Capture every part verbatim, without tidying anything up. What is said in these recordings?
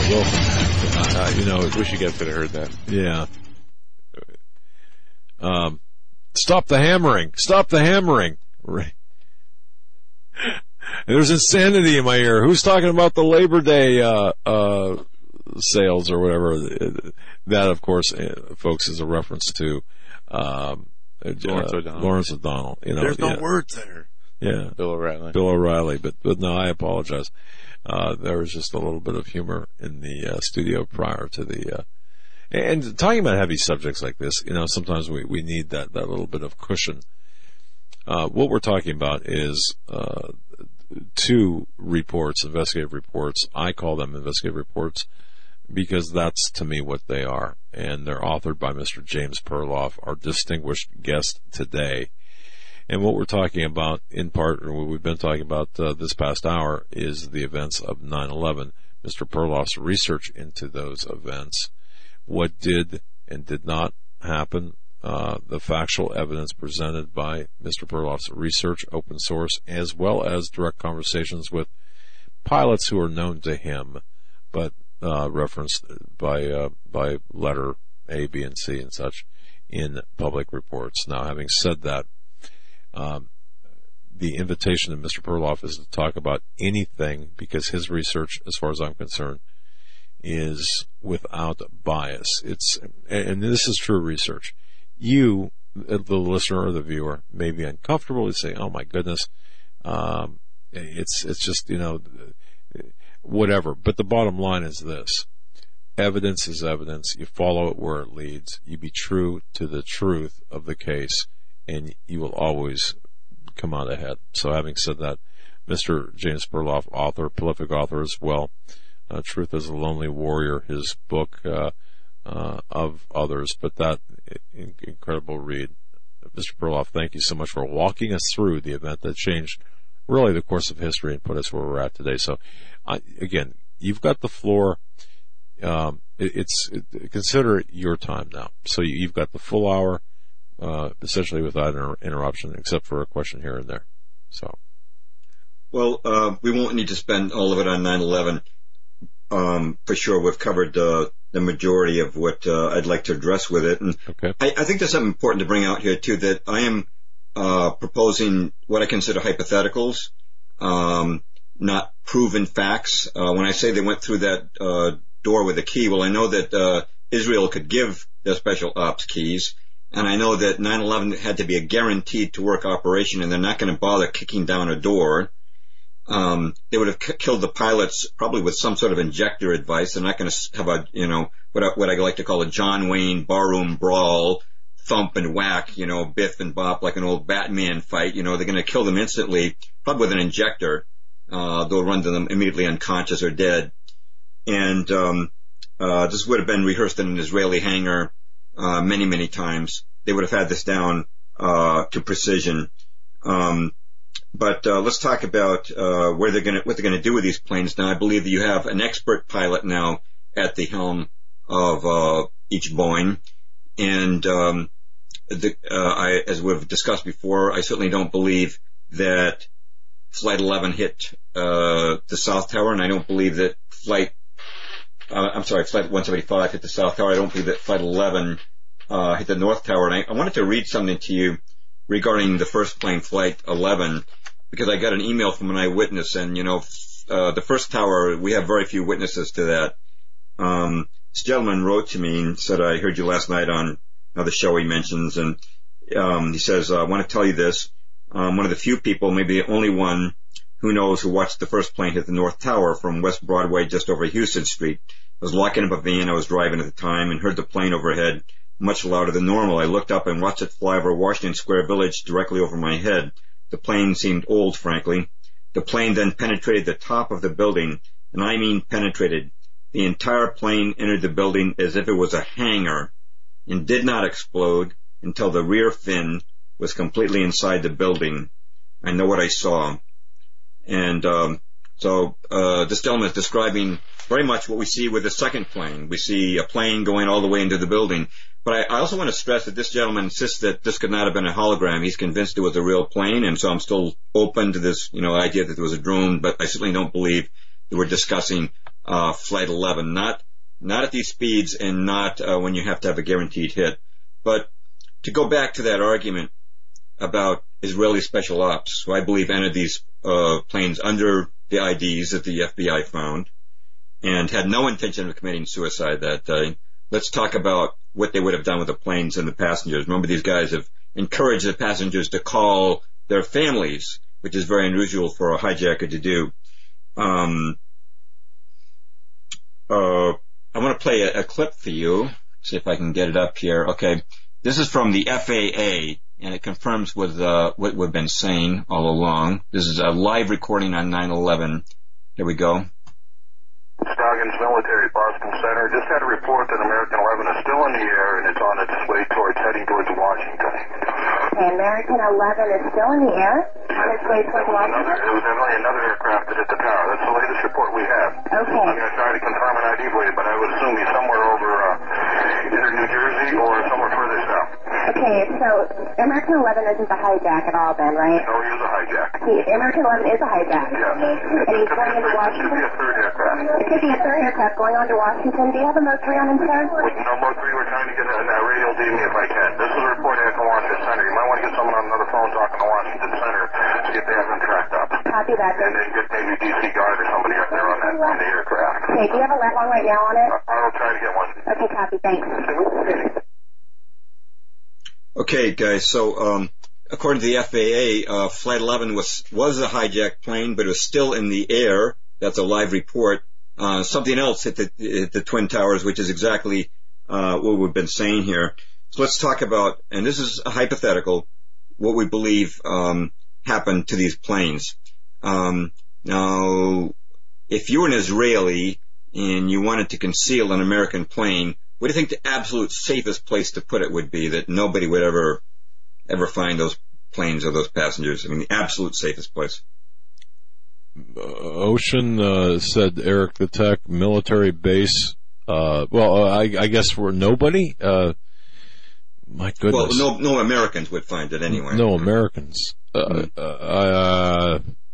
Well, uh, you know, wish you guys could have heard that. Yeah. Um, stop the hammering! Stop the hammering! Right. There's insanity in my ear. Who's talking about the Labor Day uh, uh, sales or whatever? That, of course, uh, folks, is a reference to um, Lawrence uh, O'Donnell. Lawrence O'Donnell. You know, There's no yeah. words there. Yeah, Bill O'Reilly. Bill O'Reilly. But but no, I apologize. Uh, there was just a little bit of humor in the uh, studio prior to the. Uh, and talking about heavy subjects like this, you know, sometimes we, we need that, that little bit of cushion. Uh, what we're talking about is uh, two reports, investigative reports. I call them investigative reports because that's, to me, what they are. And they're authored by Mister James Perloff, our distinguished guest today. And what we're talking about, in part, or what we've been talking about uh, this past hour, is the events of nine eleven. Mister Perloff's research into those events, what did and did not happen, uh, the factual evidence presented by Mister Perloff's research, open source, as well as direct conversations with pilots who are known to him, but uh, referenced by uh, by letter A, B, and C and such in public reports. Now, having said that, Um, the invitation of Mister Perloff is to talk about anything because his research, as far as I'm concerned, is without bias. It's, and this is true research. You, the listener or the viewer, may be uncomfortable. You say, "Oh my goodness, um, it's it's just you know, whatever." But the bottom line is this: evidence is evidence. You follow it where it leads. You be true to the truth of the case, and you will always come out ahead. So having said that, Mister James Perloff, author, prolific author as well, uh, Truth is a Lonely Warrior, his book uh, uh, of others, but that incredible read. Mister Perloff, thank you so much for walking us through the event that changed really the course of history and put us where we're at today. So, I, again, you've got the floor. Um, it, it's it, consider it your time now. So you, you've got the full hour. Uh, essentially without inter- interruption, except for a question here and there. So, well, uh, we won't need to spend all of it on nine eleven. Um, for sure, we've covered uh, the majority of what uh, I'd like to address with it. And okay. I, I think there's something important to bring out here too. That I am uh, proposing what I consider hypotheticals, um, not proven facts. Uh, when I say they went through that uh, door with a key, well, I know that uh, Israel could give their special ops keys. And I know that nine eleven had to be a guaranteed to work operation, and they're not going to bother kicking down a door. Um, they would have k- killed the pilots probably with some sort of injector advice. They're not going to have a, you know, what I, what I like to call a John Wayne barroom brawl, thump and whack, you know, biff and bop like an old Batman fight. You know, they're going to kill them instantly, probably with an injector. Uh, they'll run to them immediately unconscious or dead. And um, uh, this would have been rehearsed in an Israeli hangar. Uh, many, many times. They would have had this down uh, to precision. Um, but uh, let's talk about uh, where they're going, what they're going to do with these planes. Now, I believe that you have an expert pilot now at the helm of uh, each Boeing, and um, the, uh, I, as we've discussed before, I certainly don't believe that Flight eleven hit uh, the South Tower, and I don't believe that Flight Uh, I'm sorry, Flight one seventy-five hit the South Tower. I don't believe that Flight eleven uh, hit the North Tower. And I, I wanted to read something to you regarding the first plane, Flight eleven, because I got an email from an eyewitness. And, you know, uh, the first tower, we have very few witnesses to that. Um, this gentleman wrote to me and said, I heard you last night on another show he mentions. And um, he says, I want to tell you this. Um, one of the few people, maybe the only one, who knows who watched the first plane hit the North Tower from West Broadway just over Houston Street. I was locking up a van I was driving at the time and heard the plane overhead much louder than normal. I looked up and watched it fly over Washington Square Village directly over my head. The plane seemed old, frankly. The plane then penetrated the top of the building, and I mean penetrated. The entire plane entered the building as if it was a hangar and did not explode until the rear fin was completely inside the building. I know what I saw. And um, so uh, this gentleman is describing very much what we see with the second plane. We see a plane going all the way into the building. But I, I also want to stress that this gentleman insists that this could not have been a hologram. He's convinced it was a real plane, and so I'm still open to this, you know, idea that there was a drone, but I certainly don't believe that we're discussing uh, Flight eleven, not not at these speeds and not uh, when you have to have a guaranteed hit. But to go back to that argument about Israeli special ops, who I believe entered these uh, planes under the I Ds that the F B I found and had no intention of committing suicide that day. Let's talk about what they would have done with the planes and the passengers. Remember, these guys have encouraged the passengers to call their families, which is very unusual for a hijacker to do. Um, uh, I want to play a, a clip for you. See if I can get it up here. Okay. This is from the F A A, and it confirms with uh, what we've been saying all along. This is a live recording on nine eleven. Here we go. Scoggins Military, Boston Center. Just had a report that American eleven is still in the air, and it's on its way towards, heading towards Washington. Okay, American eleven is still in the air, on its way towards Washington? Another, it was definitely another aircraft that hit the tower. That's the latest report we have. Okay. I'm going to try to confirm an I D for you, but I would assume he's somewhere over uh, either New Jersey or somewhere further south. Okay, so American eleven isn't the hijack at all then, right? No, he is a hijack. He, American eleven is a hijack? Yes. And he's going into Washington? It could be a third aircraft. It could be a third aircraft going on to Washington. Do you have a Mode three on him, sir? With no Mode three, we're trying to get a, a radio D M E if I can. This is a report here from Washington Center. You might want to get someone on another phone talking to Washington Center to see if they have them tracked up. Copy that, And then get maybe D C Guard or somebody up there on that on the aircraft. Okay, do you have a lat one right now on it? I will try to get one. Okay, copy, thanks. Okay, guys, so um, according to the F A A, uh, Flight eleven was was a hijacked plane, but it was still in the air. That's a live report. Uh, something else hit the, hit the Twin Towers, which is exactly uh, what we've been saying here. So let's talk about, and this is a hypothetical, what we believe um, happened to these planes. Um, now, if you were an Israeli and you wanted to conceal an American plane, what do you think the absolute safest place to put it would be that nobody would ever ever find those planes or those passengers? I mean, the absolute safest place. Uh, Ocean, uh, said Eric the Tech, military base. Uh, well, uh, I, I guess we're nobody. Uh, my goodness. Well, no, no Americans would find it anyway. No Americans. Uh, mm-hmm. uh, uh,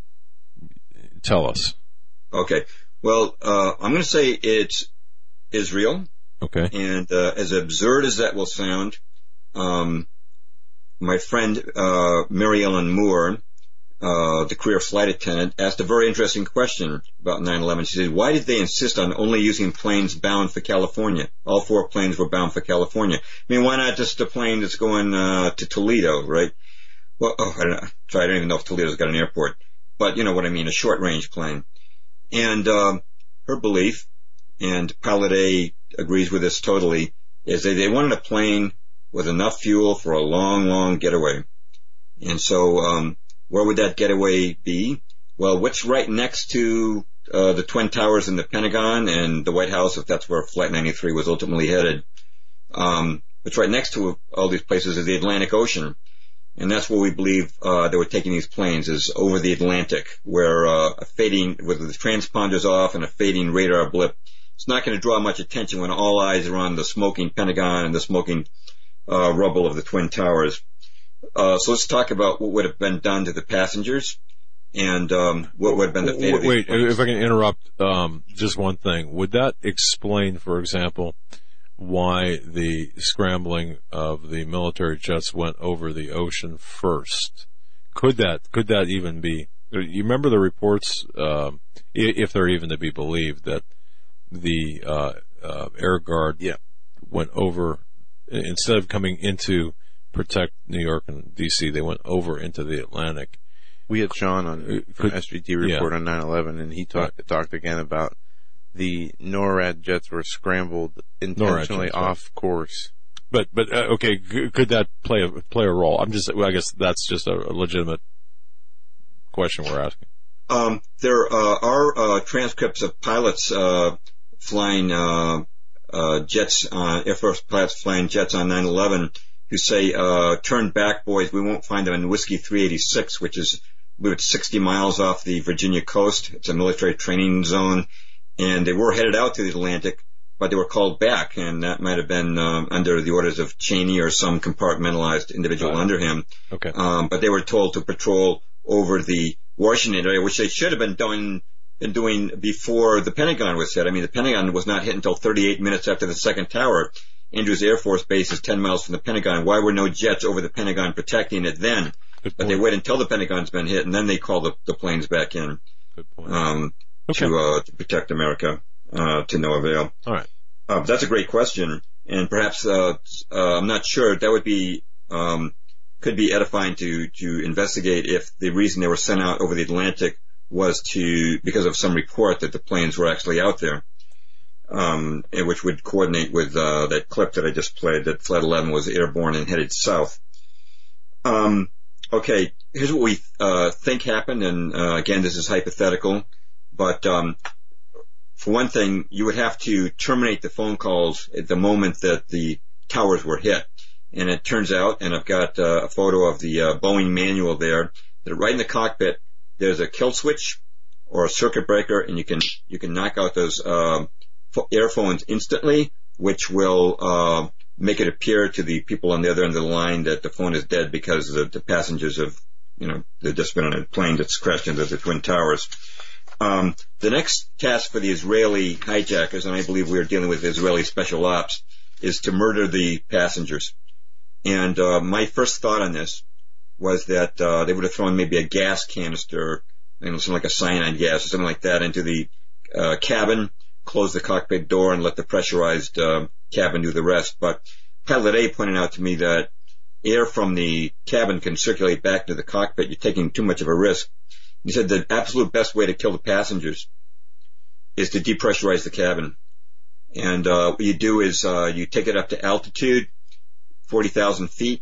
tell us. Okay. Well, uh, I'm going to say it's Israel. Okay. And uh, as absurd as that will sound, um, my friend uh, Mary Ellen Moore, uh, the career flight attendant, asked a very interesting question about nine eleven. She said, why did they insist on only using planes bound for California? All four planes were bound for California. I mean, why not just a plane that's going uh, to Toledo, right? Well, oh, I don't know. Sorry, I don't even know if Toledo's got an airport. But you know what I mean, a short-range plane. And uh, her belief, and Pilot A agrees with this totally, is that they wanted a plane with enough fuel for a long, long getaway. And so um, where would that getaway be? Well, what's right next to uh, the Twin Towers and the Pentagon and the White House, if that's where Flight ninety-three was ultimately headed? Um, what's right next to all these places is the Atlantic Ocean. And that's where we believe uh, they were taking these planes, is over the Atlantic, where uh, a fading, with the transponders off and a fading radar blip, it's not going to draw much attention when all eyes are on the smoking Pentagon and the smoking uh, rubble of the Twin Towers. Uh, so let's talk about what would have been done to the passengers and um, what would have been the fate of these Wait, planes. if I can interrupt, um, just one thing. Would that explain, for example, why the scrambling of the military jets went over the ocean first? Could that could that even be? You remember the reports, um, if they're even to be believed, that the uh, uh, Air Guard yeah. went over, instead of coming into protect New York and D C, they went over into the Atlantic. We had Sean on from Could, S G T report yeah. on nine eleven, and he talked right. talked again about the NORAD jets were scrambled intentionally jets, off right. course. But but uh, okay, g- could that play a play a role? I'm just, well, I guess that's just a, a legitimate question we're asking. Um, there uh, are uh, transcripts of pilots uh, flying uh, uh, jets, uh, Air Force pilots flying jets on nine eleven who say, uh, turn back, boys, we won't find them in Whiskey three eighty-six, which is about sixty miles off the Virginia coast. It's a military training zone, and they were headed out to the Atlantic, but they were called back, and that might have been um, under the orders of Cheney or some compartmentalized individual Right. under him. Okay. Um, but they were told to patrol over the Washington area, which they should have been done been doing before the Pentagon was hit. I mean, the Pentagon was not hit until thirty-eight minutes after the second tower. Andrews Air Force Base is ten miles from the Pentagon. Why were no jets over the Pentagon protecting it then? But they wait until the Pentagon's been hit, and then they call the, the planes back in. Good point. Um, Okay. to, uh, to protect America, uh, to no avail. All right. Uh, that's a great question, and perhaps, uh, uh, I'm not sure, that would be, um, could be edifying to, to investigate if the reason they were sent out over the Atlantic was to, because of some report that the planes were actually out there, um, and which would coordinate with, uh, that clip that I just played, that Flight eleven was airborne and headed south. Um, okay, here's what we, uh, think happened, and, uh, again, this is hypothetical. But um, for one thing, you would have to terminate the phone calls at the moment that the towers were hit. And it turns out, and I've got uh, a photo of the uh, Boeing manual there, that right in the cockpit, there's a kill switch or a circuit breaker, and you can you can knock out those uh, airphones instantly, which will uh, make it appear to the people on the other end of the line that the phone is dead because the, the passengers have, you know, they've just been on a plane that's crashed into the Twin Towers. Um, the next task for the Israeli hijackers, and I believe we are dealing with Israeli special ops, is to murder the passengers. And uh, my first thought on this was that uh, they would have thrown maybe a gas canister, you know, something like a cyanide gas or something like that, into the uh, cabin, close the cockpit door, and let the pressurized uh, cabin do the rest. But Pilot A pointed out to me that air from the cabin can circulate back to the cockpit. You're taking too much of a risk. He said the absolute best way to kill the passengers is to depressurize the cabin. And uh, what you do is uh, you take it up to altitude, forty thousand feet.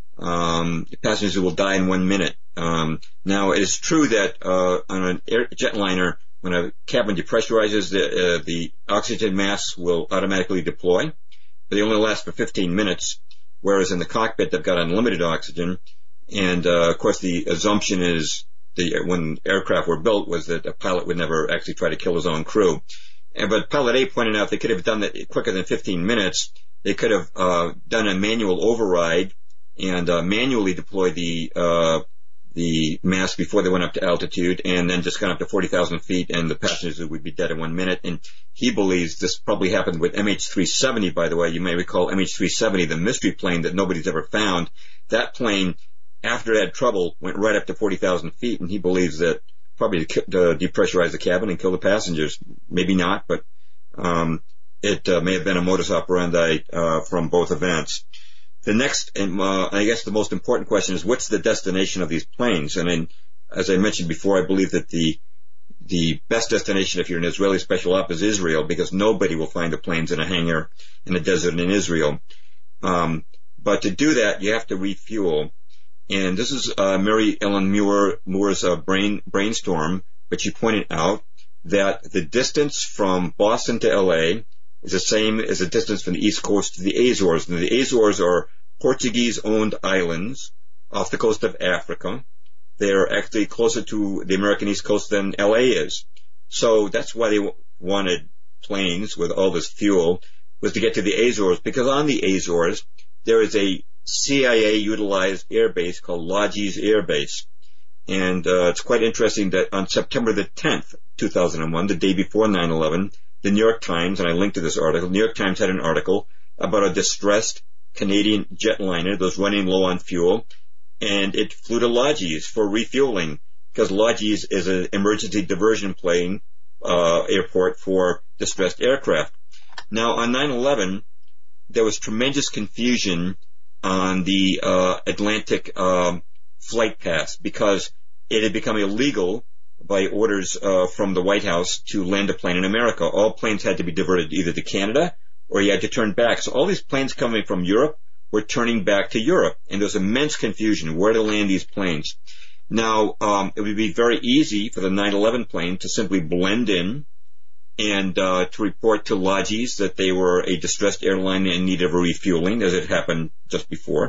Um, the passengers will die in one minute. Um, now, it is true that uh, on an air jetliner, when a cabin depressurizes, the, uh, the oxygen masks will automatically deploy. But they only last for fifteen minutes, whereas in the cockpit, they've got unlimited oxygen. And, uh, of course, the assumption is The, when aircraft were built was that a pilot would never actually try to kill his own crew. And, but Pilot A pointed out they could have done that quicker than fifteen minutes. They could have uh, done a manual override and uh, manually deployed the uh, the mask before they went up to altitude, and then just gone up to forty thousand feet, and the passengers would be dead in one minute. And he believes this probably happened with M H three seventy, by the way. You may recall M H three seventy, the mystery plane that nobody's ever found. That plane, after it had trouble, went right up to forty thousand feet, and he believes that probably to, to depressurize the cabin and kill the passengers. Maybe not, but um, it uh, may have been a modus operandi uh, from both events. The next, and uh, I guess the most important question is, what's the destination of these planes? And then, as I mentioned before, I believe that the the best destination if you're an Israeli special op is Israel, because nobody will find the planes in a hangar in the desert in Israel. Um, but to do that, you have to refuel. And this is uh, Mary Ellen Moore, Moore's uh, brain, brainstorm, but she pointed out that the distance from Boston to L A is the same as the distance from the East Coast to the Azores. And the Azores are Portuguese-owned islands off the coast of Africa. They're actually closer to the American East Coast than L A is. So that's why they w- wanted planes with all this fuel, was to get to the Azores, because on the Azores there is a C I A-utilized air base called Lodges Air Base. And uh, it's quite interesting that on September the tenth, two thousand one, the day before nine eleven, the New York Times, and I linked to this article, the New York Times had an article about a distressed Canadian jetliner that was running low on fuel, and it flew to Lodges for refueling, because Lodges is an emergency diversion plane uh, airport for distressed aircraft. Now, on nine eleven, there was tremendous confusion on the uh, Atlantic um, flight path, because it had become illegal by orders uh, from the White House to land a plane in America. All planes had to be diverted either to Canada or you had to turn back. So all these planes coming from Europe were turning back to Europe, and there was immense confusion where to land these planes. Now, um, it would be very easy for the nine eleven plane to simply blend in and uh, to report to Lodges that they were a distressed airline in need of a refueling, as it happened just before.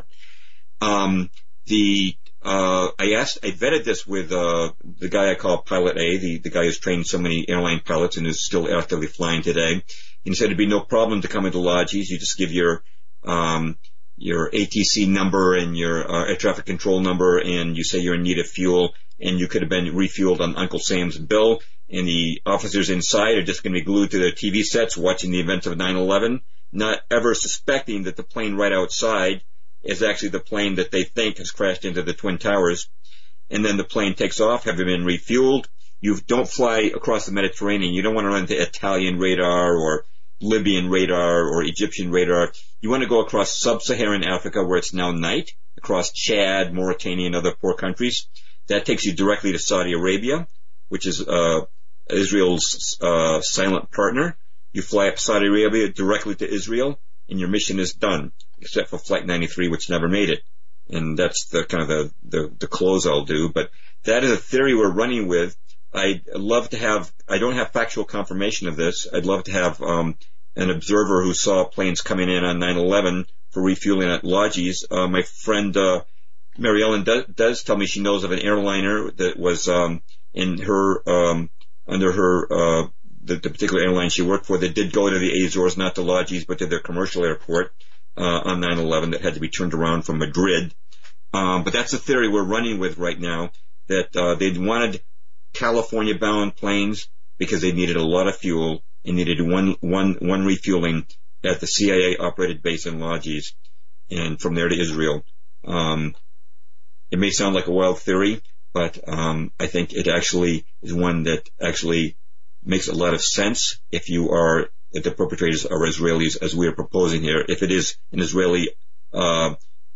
Um, the uh, I asked, I vetted this with uh, the guy I call Pilot A, the, the guy who's trained so many airline pilots and is still actively flying today. And he said it'd be no problem to come into Lodges. You just give your um, your A T C number and your uh, air traffic control number, and you say you're in need of fuel, and you could have been refueled on Uncle Sam's bill. and the officers inside are just going to be glued to their T V sets watching the events of nine eleven, not ever suspecting that the plane right outside is actually the plane that they think has crashed into the Twin Towers. And then the plane takes off, having been refueled. You don't fly across the Mediterranean. You don't want to run into Italian radar or Libyan radar or Egyptian radar. You want to go across sub-Saharan Africa where it's now night, across Chad, Mauritania, and other poor countries. That takes you directly to Saudi Arabia, which is uh, Israel's uh, silent partner. You fly up Saudi Arabia directly to Israel, and your mission is done, except for Flight ninety-three, which never made it. And that's the kind of the, the, the close I'll do. But that is a theory we're running with. I'd love to have, I don't have factual confirmation of this. I'd love to have um, an observer who saw planes coming in on nine eleven for refueling at Lodges. Uh, my friend uh, Mary Ellen does, does tell me she knows of an airliner that was um, in her, um, under her, uh, the, the particular airline she worked for that did go to the Azores, not to Lodges, but to their commercial airport uh, on nine eleven that had to be turned around from Madrid. Um, but that's the theory we're running with right now, that uh, they wanted California-bound planes because they needed a lot of fuel and needed one, one, one refueling at the C I A-operated base in Lodges, and from there to Israel. Um, it may sound like a wild theory, but um, I think it actually is one that actually makes a lot of sense if you are, if the perpetrators are Israelis, as we are proposing here. If it is an Israeli uh,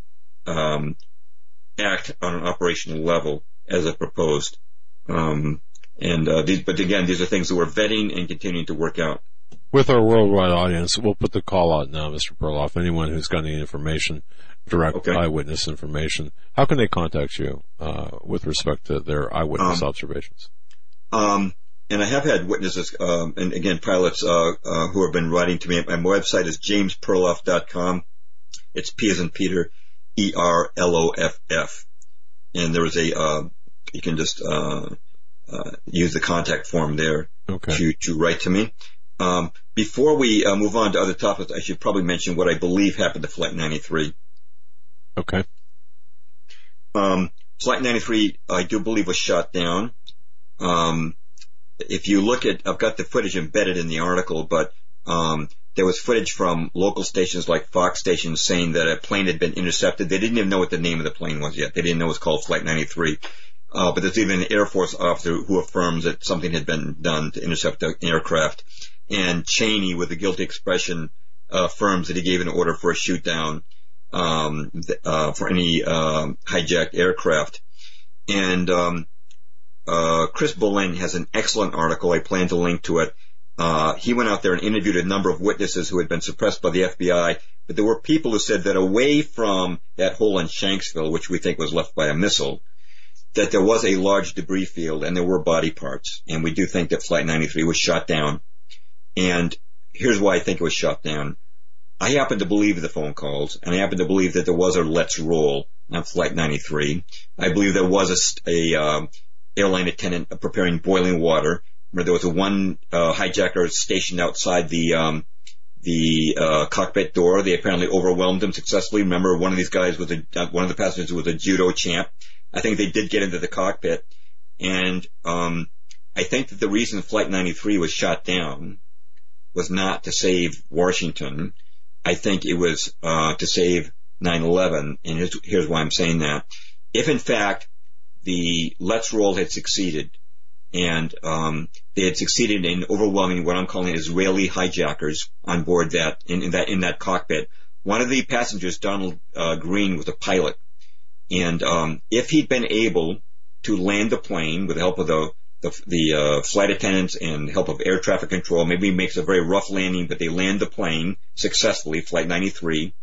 um, act on an operational level, as I proposed. Um, and uh, these, but again, these are things that we're vetting and continuing to work out. With our worldwide audience, we'll put the call out now, Mister Perloff. Anyone who's got any information, direct okay. eyewitness information, how can they contact you uh, with respect to their eyewitness um, observations? Um, and I have had witnesses, um, and again, pilots uh, uh, who have been writing to me. My website is james perloff dot com. It's P as in Peter, E R L O F F. And there is a, uh, you can just uh, uh, use the contact form there okay. to, to write to me. Um, before we uh, move on to other topics, I should probably mention what I believe happened to Flight ninety-three. Okay. Um, Flight ninety-three, I do believe, was shot down. Um, if you look at, I've got the footage embedded in the article, but um, there was footage from local stations like Fox stations saying that a plane had been intercepted. They didn't even know what the name of the plane was yet. They didn't know it was called Flight ninety-three. Uh, but there's even an Air Force officer who affirms that something had been done to intercept the aircraft. And Cheney, with a guilty expression, uh, affirms that he gave an order for a shoot down um, uh, for any um, hijacked aircraft. And um, uh, Chris Boleyn has an excellent article. I plan to link to it. Uh, he went out there and interviewed a number of witnesses who had been suppressed by the F B I, but there were people who said that away from that hole in Shanksville, which we think was left by a missile, that there was a large debris field and there were body parts. And we do think that Flight ninety-three was shot down. And here's why I think it was shot down. I happen to believe the phone calls, and I happen to believe that there was a let's roll on Flight ninety-three. I believe there was a, a uh, airline attendant preparing boiling water. Remember, there was a one uh, hijacker stationed outside the um, the uh, cockpit door. They apparently overwhelmed him successfully. Remember, one of these guys was a uh, one of the passengers was a judo champ. I think they did get into the cockpit, and um, I think that the reason Flight ninety-three was shot down was not to save Washington. I think it was uh, to save nine eleven, and here's, here's why I'm saying that. If, in fact, the let's roll had succeeded, and um, they had succeeded in overwhelming what I'm calling Israeli hijackers on board that in, in that in that cockpit, one of the passengers, Donald uh, Green, was a pilot, and um, if he'd been able to land the plane with the help of the the, the uh, flight attendants and help of air traffic control, maybe he makes a very rough landing, but they land the plane successfully, Flight ninety-three,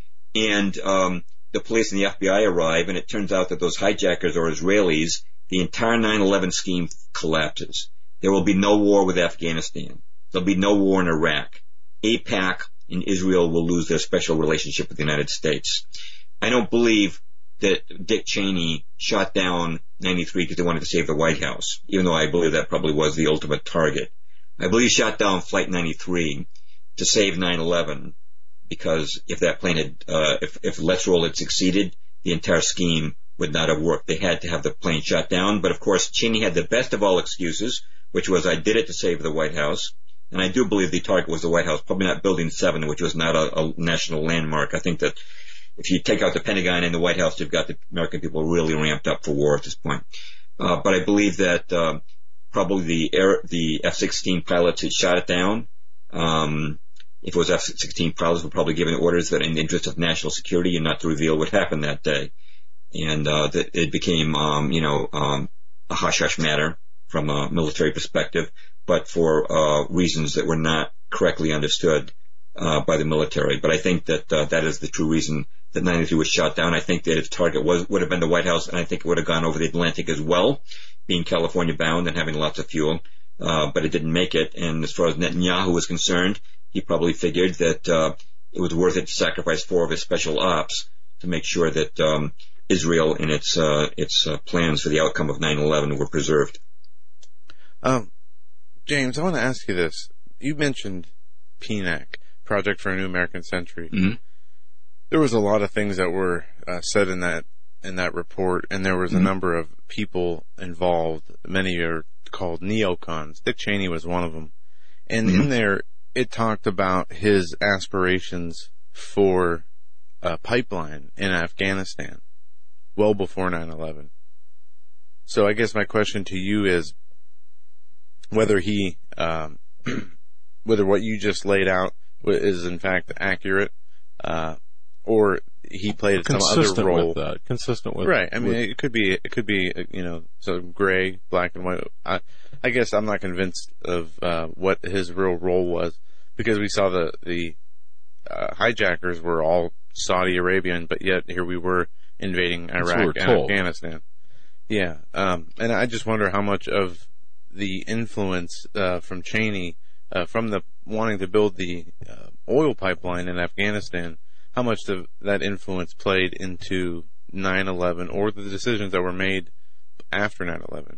and um, the police and the F B I arrive, and it turns out that those hijackers are Israelis. The entire nine eleven scheme collapses. There will be no war with Afghanistan. There'll be no war in Iraq. AIPAC and Israel will lose their special relationship with the United States. I don't believe that Dick Cheney shot down ninety-three because they wanted to save the White House, even though I believe that probably was the ultimate target. I believe he shot down Flight ninety-three to save nine eleven, because if that plane had, uh, if, if Let's Roll had succeeded, the entire scheme would not have worked. They had to have the plane shot down, but of course Cheney had the best of all excuses, which was I did it to save the White House. And I do believe the target was the White House, probably not Building seven, which was not a, a national landmark. I think that if you take out the Pentagon and the White House, you've got the American people really ramped up for war at this point. Uh, but I believe that uh, probably the air, the F sixteen pilots had shot it down. Um, if it was F sixteen pilots, were probably given orders that in the interest of national security and not to reveal what happened that day. And uh, that it became, um, you know, um, a hush-hush matter from a military perspective, but for uh, reasons that were not correctly understood uh, by the military. But I think that uh, that is the true reason that ninety-three was shot down. I think that its target was would have been the White House, and I think it would have gone over the Atlantic as well, being California bound and having lots of fuel. Uh, but it didn't make it. And as far as Netanyahu was concerned, he probably figured that uh, it was worth it to sacrifice four of his special ops to make sure that um, Israel and its uh, its uh, plans for the outcome of nine eleven were preserved. Um, James, I want to ask you this. You mentioned P N A C, Project for a New American Century. Mm-hmm. There was a lot of things that were uh, said in that in that report, and there was mm-hmm. a number of people involved. Many are called neocons. Dick Cheney was one of them. And mm-hmm. in there, it talked about his aspirations for a pipeline in Afghanistan well before nine eleven. So I guess my question to you is whether he, um, whether what you just laid out is in fact accurate, uh, or he played some other role. With that. Consistent with right. I mean, with, it could be, it could be, you know, so gray, black and white. I, I guess I'm not convinced of uh, what his real role was because we saw the the uh, hijackers were all Saudi Arabian, but yet here we were invading Iraq and told. Afghanistan. Yeah, um, and I just wonder how much of the influence uh, from Cheney, uh, from the wanting to build the uh, oil pipeline in Afghanistan, how much of that influence played into nine eleven or the decisions that were made after nine eleven?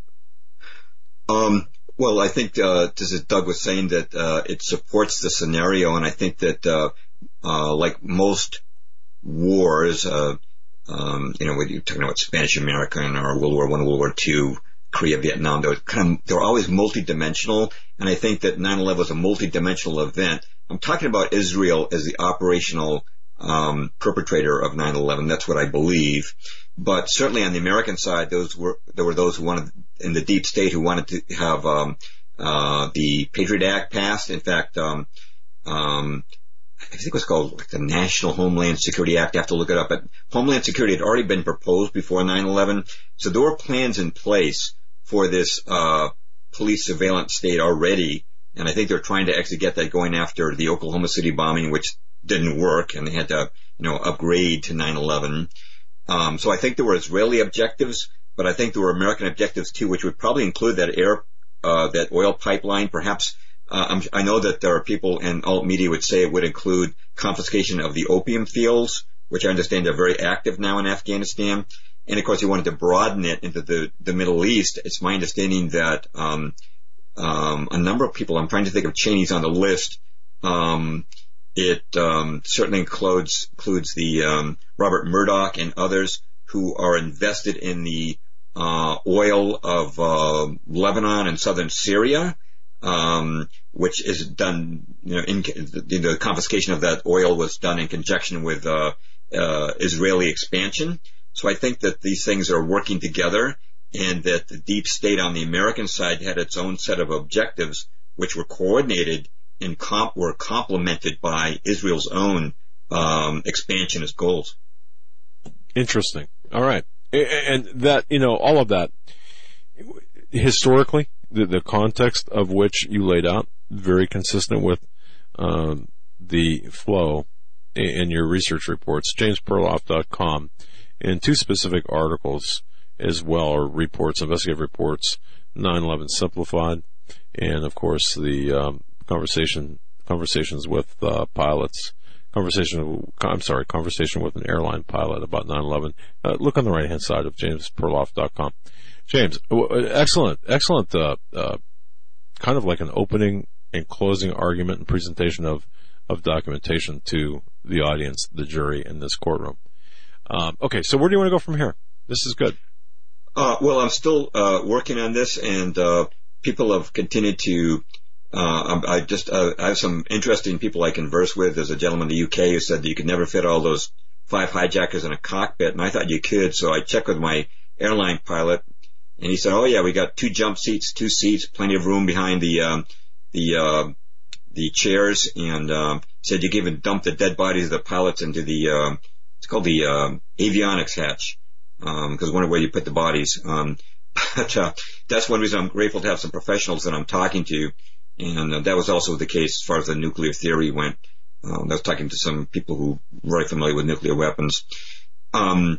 Um, well, I think, uh, this is Doug was saying that, uh, it supports the scenario. And I think that, uh, uh, like most wars, uh, um, you know, when you're talking about Spanish American or World War One, World War Two, Korea, Vietnam, they're kind of, they're always multidimensional. And I think that nine eleven was a multidimensional event. I'm talking about Israel as the operational, um, perpetrator of nine eleven. That's what I believe. But certainly on the American side, those were, there were those who wanted, in the deep state, who wanted to have, um, uh, the Patriot Act passed. In fact, um, um, I think it was called like the National Homeland Security Act. I have to look it up. But Homeland Security had already been proposed before nine eleven. So there were plans in place for this, uh, police surveillance state already. And I think they're trying to actually get that going after the Oklahoma City bombing, which didn't work. And they had to, you know, upgrade to nine eleven. Um, so I think there were Israeli objectives, but I think there were American objectives too, which would probably include that air, uh, that oil pipeline. Perhaps, uh, I'm, I know that there are people in alt media would say it would include confiscation of the opium fields, which I understand are very active now in Afghanistan. And of course, he wanted to broaden it into the, the Middle East. It's my understanding that, um, um, a number of people, I'm trying to think of Cheney's on the list, um, It um, certainly includes includes the um, Robert Murdoch and others who are invested in the uh, oil of uh, Lebanon and southern Syria, um, which is done. You know, in, the, the confiscation of that oil was done in conjunction with uh, uh, Israeli expansion. So I think that these things are working together, and that the deep state on the American side had its own set of objectives, which were coordinated and comp were complemented by Israel's own um, expansionist goals. Interesting. All right, and that, you know, all of that historically, the, the context of which you laid out, very consistent with um, the flow in your research reports. James Perloff dot com, and two specific articles as well, or reports, investigative reports, nine eleven Simplified, and of course the um, Conversation, conversations with uh, pilots, conversation, I'm sorry, conversation with an airline pilot about nine eleven. Uh, look on the right hand side of James Perloff dot com. James, excellent, excellent, uh, uh, kind of like an opening and closing argument and presentation of, of documentation to the audience, the jury in this courtroom. Um, okay, so where do you want to go from here? This is good. Uh, well, I'm still, uh, working on this, and, uh, people have continued to. Uh, I just uh, I have some interesting people I converse with. There's a gentleman in the U K who said that you could never fit all those five hijackers in a cockpit, and I thought you could. So I checked with my airline pilot, and he said, "Oh yeah, we got two jump seats, two seats, plenty of room behind the um, the uh, the chairs." And um, said you could even dump the dead bodies of the pilots into the uh, it's called the uh, avionics hatch, because um, I wonder where you put the bodies. Um, but uh, that's one reason I'm grateful to have some professionals that I'm talking to. And uh, that was also the case as far as the nuclear theory went. Um, I was talking to some people who were very familiar with nuclear weapons. Um,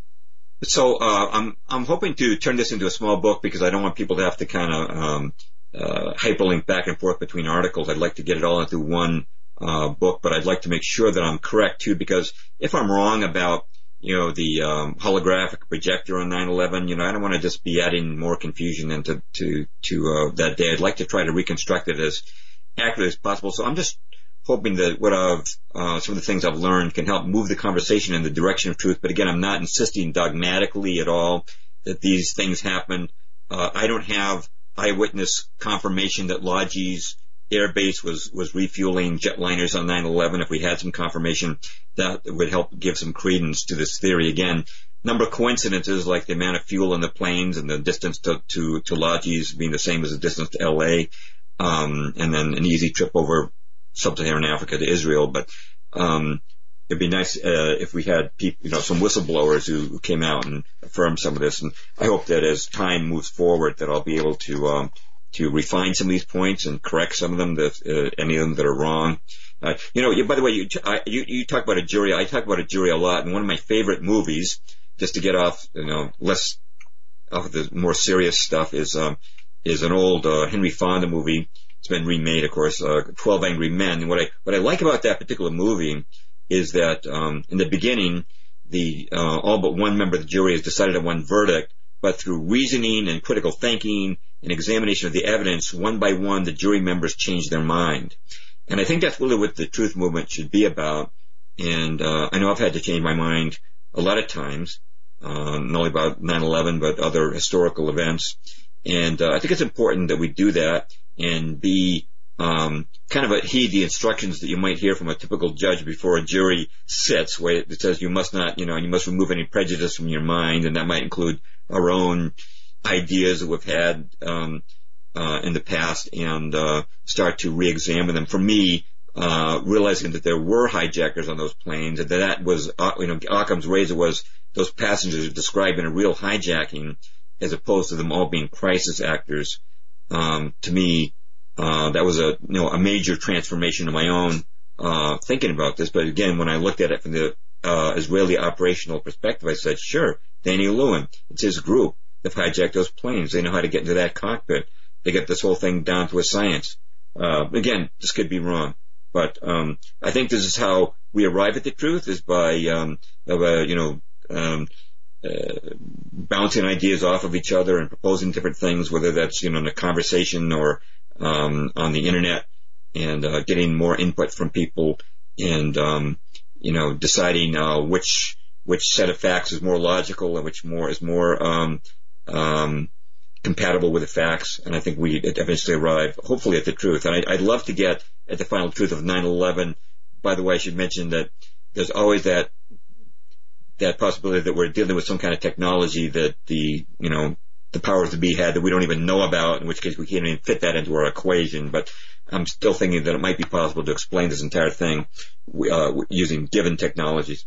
so uh, I'm I'm hoping to turn this into a small book because I don't want people to have to kind of um, uh, hyperlink back and forth between articles. I'd like to get it all into one uh, book, but I'd like to make sure that I'm correct too, because if I'm wrong about you know, the um, holographic projector on nine eleven, you know, I don't want to just be adding more confusion into to, to uh, that day. I'd like to try to reconstruct it as accurate as possible. So I'm just hoping that what I've, uh, some of the things I've learned can help move the conversation in the direction of truth. But again, I'm not insisting dogmatically at all that these things happen. Uh, I don't have eyewitness confirmation that Lodges Air Base was, was refueling jetliners on nine eleven. If we had some confirmation, that would help give some credence to this theory. Again, number of coincidences like the amount of fuel in the planes and the distance to, to, to Lodges being the same as the distance to L A, um, and then an easy trip over sub-Saharan Africa to Israel. But, um, it'd be nice, uh, if we had people, you know, some whistleblowers who, who came out and affirmed some of this. And I hope that as time moves forward that I'll be able to, um, to refine some of these points and correct some of them, that uh, any of them that are wrong. Uh, you know, you, by the way, you, I, you you talk about a jury. I talk about a jury a lot, and one of my favorite movies, just to get off, you know, less off of the more serious stuff, is um, is an old uh, Henry Fonda movie. It's been remade, of course, uh, twelve Angry Men. And what I what I like about that particular movie is that um, in the beginning, the uh, all but one member of the jury has decided on one verdict, but through reasoning and critical thinking and examination of the evidence, one by one, the jury members change their mind. And I think that's really what the truth movement should be about. And uh, I know I've had to change my mind a lot of times, uh, not only about nine eleven, but other historical events. And uh, I think it's important that we do that and be um, kind of a, heed the instructions that you might hear from a typical judge before a jury sits, where it says you must not, you know, you must remove any prejudice from your mind, and that might include our own ideas that we've had um, uh, in the past, and uh, start to re-examine them. For me, uh, realizing that there were hijackers on those planes, and that that was, uh, you know, Occam's razor was those passengers described in a real hijacking, as opposed to them all being crisis actors. Um, to me, uh, that was a, you know, a major transformation of my own uh, thinking about this. But again, when I looked at it from the uh, Israeli operational perspective, I said, sure, Danny Lewin, it's his group. They've hijacked those planes. They know how to get into that cockpit. They get this whole thing down to a science. Uh, again, this could be wrong, but um, I think this is how we arrive at the truth, is by, um, of, uh, you know, um, uh, bouncing ideas off of each other and proposing different things, whether that's, you know, in a conversation or um, on the internet, and uh, getting more input from people, and um, you know, deciding uh, which which set of facts is more logical and which more is more um, um, compatible with the facts. And I think we eventually arrive, hopefully, at the truth. And I, I'd love to get at the final truth of nine eleven. By the way, I should mention that there's always that that possibility that we're dealing with some kind of technology that the, you know, the powers that be had that we don't even know about, in which case we can't even fit that into our equation. But I'm still thinking that it might be possible to explain this entire thing uh, using given technologies.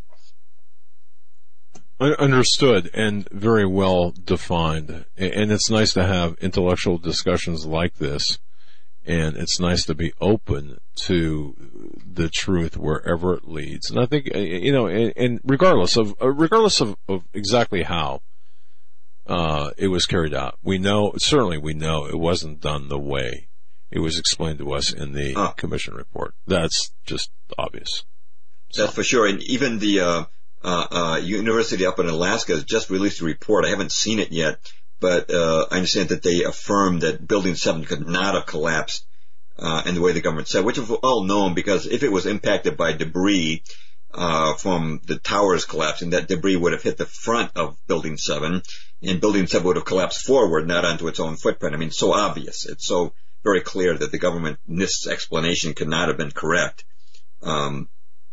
Understood, and very well defined. And it's nice to have intellectual discussions like this, and it's nice to be open to the truth wherever it leads. And I think, you know, and, and regardless of regardless of, of exactly how uh, it was carried out, we know, certainly we know it wasn't done the way it was explained to us in the uh, commission report. That's just obvious. That's so. For sure. And even the uh, uh, uh, university up in Alaska has just released a report. I haven't seen it yet, but uh, I understand that they affirmed that Building seven could not have collapsed uh, in the way the government said, which we've all known, because if it was impacted by debris, uh, from the towers collapsing, that debris would have hit the front of Building seven, and Building seven would have collapsed forward, not onto its own footprint. I mean, so obvious. It's so very clear that the government NIST's explanation could not have been correct. Um,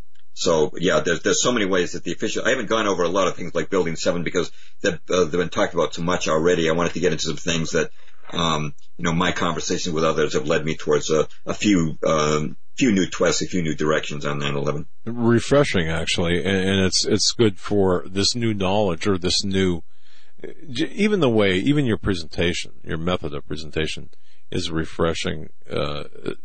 so yeah, there's there's so many ways that the official. I haven't gone over a lot of things like Building seven because they've, uh, they've been talked about so much already. I wanted to get into some things that um, you know my conversations with others have led me towards a, a few um, few new twists, a few new directions on nine eleven. Refreshing, actually, and, and it's it's good for this new knowledge or this new. Even the way, even your presentation, your method of presentation is refreshing, uh,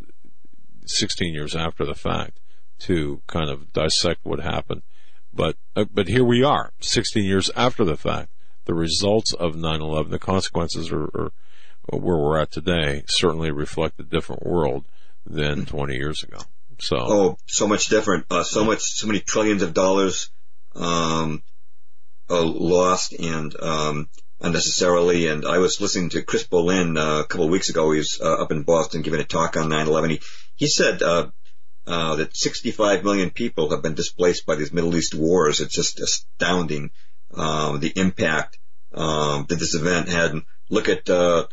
sixteen years after the fact to kind of dissect what happened. But, uh, but here we are, sixteen years after the fact. The results of nine eleven, the consequences are, are where we're at today certainly reflect a different world than twenty years ago. So, oh, so much different, uh, so much, so many trillions of dollars, um, Uh, lost and um, unnecessarily. And I was listening to Chris Bolin uh, a couple of weeks ago. He was uh, up in Boston giving a talk on nine eleven. He, he said uh, uh, that sixty-five million people have been displaced by these Middle East wars. It's just astounding uh, the impact um, that this event had. And look at uh,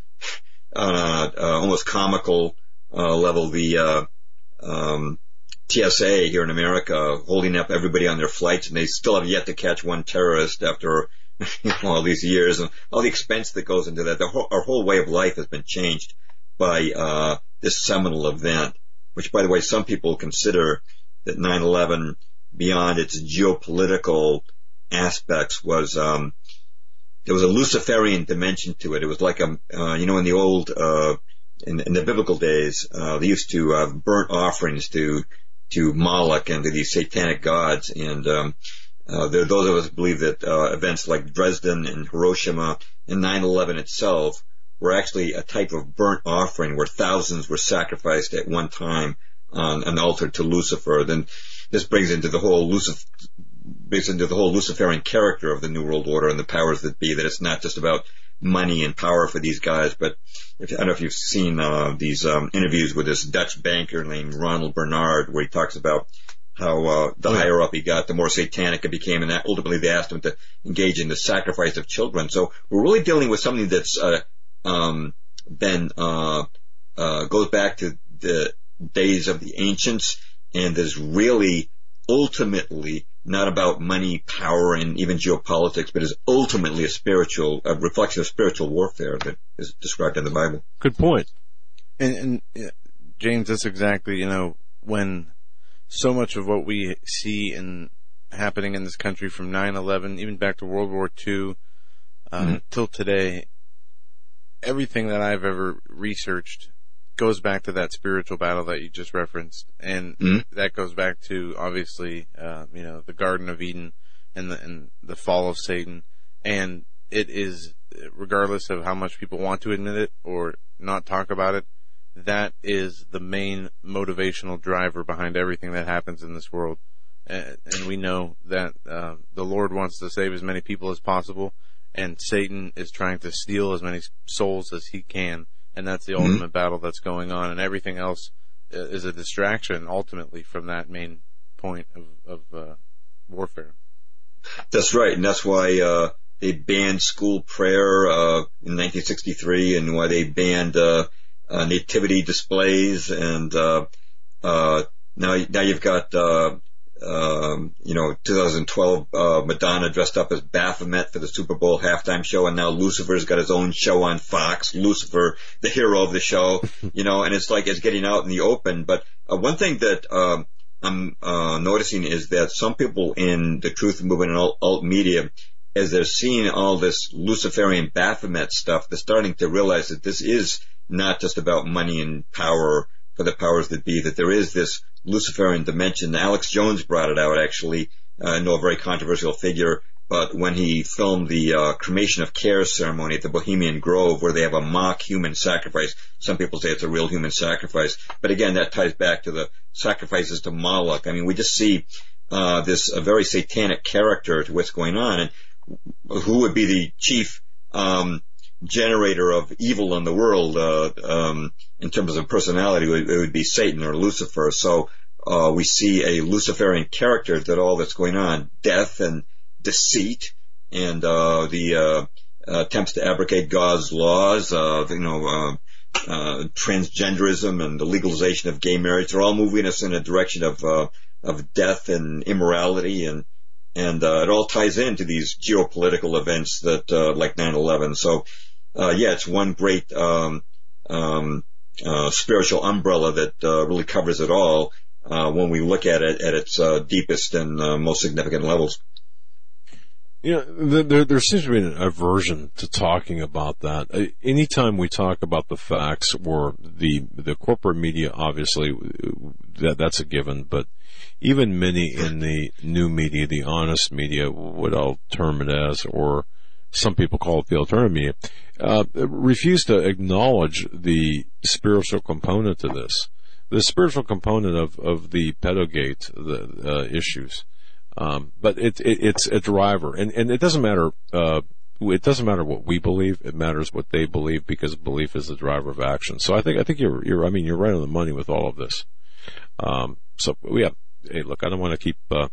uh, uh, almost comical uh, level the uh, um, T S A here in America holding up everybody on their flights, and they still have yet to catch one terrorist after you know, all these years, and all the expense that goes into that. The whole, our whole way of life has been changed by uh, this seminal event, which, by the way, some people consider that nine eleven, beyond its geopolitical aspects, was um, there was a Luciferian dimension to it. It was like a, uh, you know, in the old, uh, in, in the biblical days, uh, they used to uh, burnt offerings to to Moloch and to these satanic gods. And um, uh, there are those of us who believe that uh, events like Dresden and Hiroshima and nine eleven itself were actually a type of burnt offering where thousands were sacrificed at one time on an altar to Lucifer. Then this brings into the whole Lucif- brings into the whole Luciferian character of the New World Order and the powers that be, that it's not just about money and power for these guys, but if, I don't know if you've seen uh, these um, interviews with this Dutch banker named Ronald Bernard, where he talks about how uh, the higher up he got, the more satanic it became, and that ultimately they asked him to engage in the sacrifice of children. So we're really dealing with something that's uh, um, been uh, uh, goes back to the days of the ancients, and is really ultimately not about money, power, and even geopolitics, but is ultimately a spiritual, a reflection of spiritual warfare that is described in the Bible. Good point. And, and uh, James, that's exactly, you know, when so much of what we see in happening in this country from nine eleven, even back to World War Two, uh, mm-hmm. till today, everything that I've ever researched goes back to that spiritual battle that you just referenced, and mm-hmm. that goes back to obviously, uh, you know, the Garden of Eden and the and the fall of Satan, and it is, regardless of how much people want to admit it or not talk about it, that is the main motivational driver behind everything that happens in this world, and, and we know that uh, the Lord wants to save as many people as possible, and Satan is trying to steal as many souls as he can. And that's the ultimate mm-hmm. battle that's going on, and everything else is a distraction, ultimately, from that main point of, of uh, warfare. That's right, and that's why uh, they banned school prayer uh, in nineteen sixty-three, and why they banned uh, uh, nativity displays, and uh, uh, now now you've got uh, um, you know twenty twelve uh, Madonna dressed up as Baphomet for the Super Bowl halftime show, and now Lucifer's got his own show on Fox. Lucifer, the hero of the show, you know, and it's like it's getting out in the open. But uh, one thing that um, I'm uh, noticing is that some people in the truth movement and alt, alt media, as they're seeing all this Luciferian Baphomet stuff, they're starting to realize that this is not just about money and power for the powers that be, that there is this Luciferian dimension. Alex Jones brought it out, actually. I uh, know a very controversial figure, but when he filmed the uh, cremation of care ceremony at the Bohemian Grove, where they have a mock human sacrifice. Some people say it's a real human sacrifice, but again, that ties back to the sacrifices to Moloch. I mean, we just see uh, this a very satanic character to what's going on, and who would be the chief um, generator of evil in the world uh, um, in terms of personality? It would be Satan or Lucifer. So uh, we see a Luciferian character that all that's going on, death and deceit, and uh, the uh, attempts to abrogate God's laws, uh, you know, uh, uh, transgenderism and the legalization of gay marriage. They're all moving us in a direction of uh, of death and immorality, and and uh, it all ties into these geopolitical events that uh, like nine eleven. So, uh, yeah, it's one great um, um, uh, spiritual umbrella that uh, really covers it all uh, when we look at it at its uh, deepest and uh, most significant levels. You know, there, there seems to be an aversion to talking about that. Anytime we talk about the facts, or the the corporate media, obviously, that that's a given, but even many in the new media, the honest media, what I'll term it as, or some people call it the alternative media, uh, refuse to acknowledge the spiritual component to this, the spiritual component of, of the pedogate, the uh, issues. Um, but it, it, it's a driver, and, and it doesn't matter, uh, it doesn't matter what we believe, it matters what they believe, because belief is the driver of action. So I think, I think you're, you're, I mean, you're right on the money with all of this. Um, so, yeah, hey, look, I don't want to keep, uh,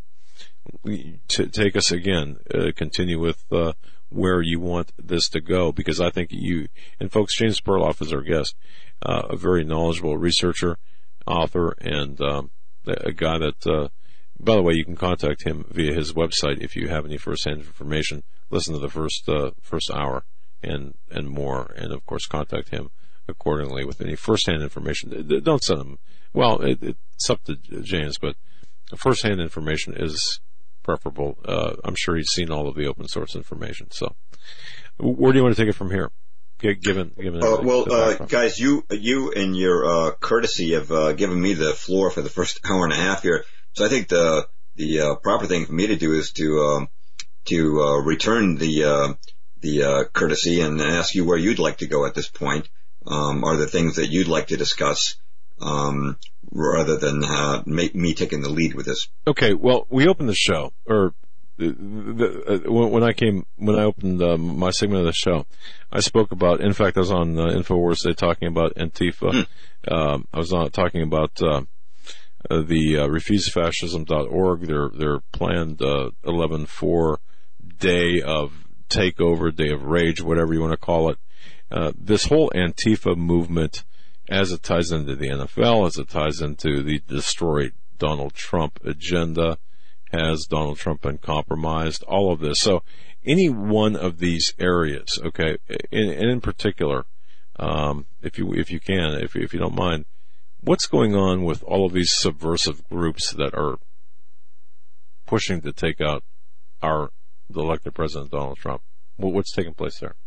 to take us again, uh, continue with, uh, where you want this to go, because I think you, and folks, James Perloff is our guest, uh, a very knowledgeable researcher, author, and, um, a guy that, uh, by the way, you can contact him via his website if you have any first-hand information. Listen to the first uh, first hour and and more, and of course contact him accordingly with any first-hand information. Don't send him. Well, it, it's up to James, but first-hand information is preferable. Uh, I'm sure he's seen all of the open source information. So, where do you want to take it from here? Given, given. Uh, well, uh, guys, you you and your uh, courtesy have uh, given me the floor for the first hour and a half here. So I think the the uh, proper thing for me to do is to um, to uh, return the uh, the uh, courtesy and ask you where you'd like to go at this point. Um, are there things that you'd like to discuss um, rather than uh, make me taking the lead with this? Okay. Well, we opened the show, or the, the, uh, when I came when I opened uh, my segment of the show, I spoke about. In fact, I was on uh, InfoWars today talking about Antifa. Hmm. Um, I was on talking about. Uh, Uh, the uh, refuse fascism dot org, their their planned uh, eleven four day of takeover, day of rage, whatever you want to call it. Uh, this whole Antifa movement, as it ties into the N F L, as it ties into the destroy Donald Trump agenda, has Donald Trump been compromised? All of this. So any one of these areas, okay, and, and in particular, um, if you if you can, if if you don't mind. What's going on with all of these subversive groups that are pushing to take out our the elected president Donald Trump? What's taking place there?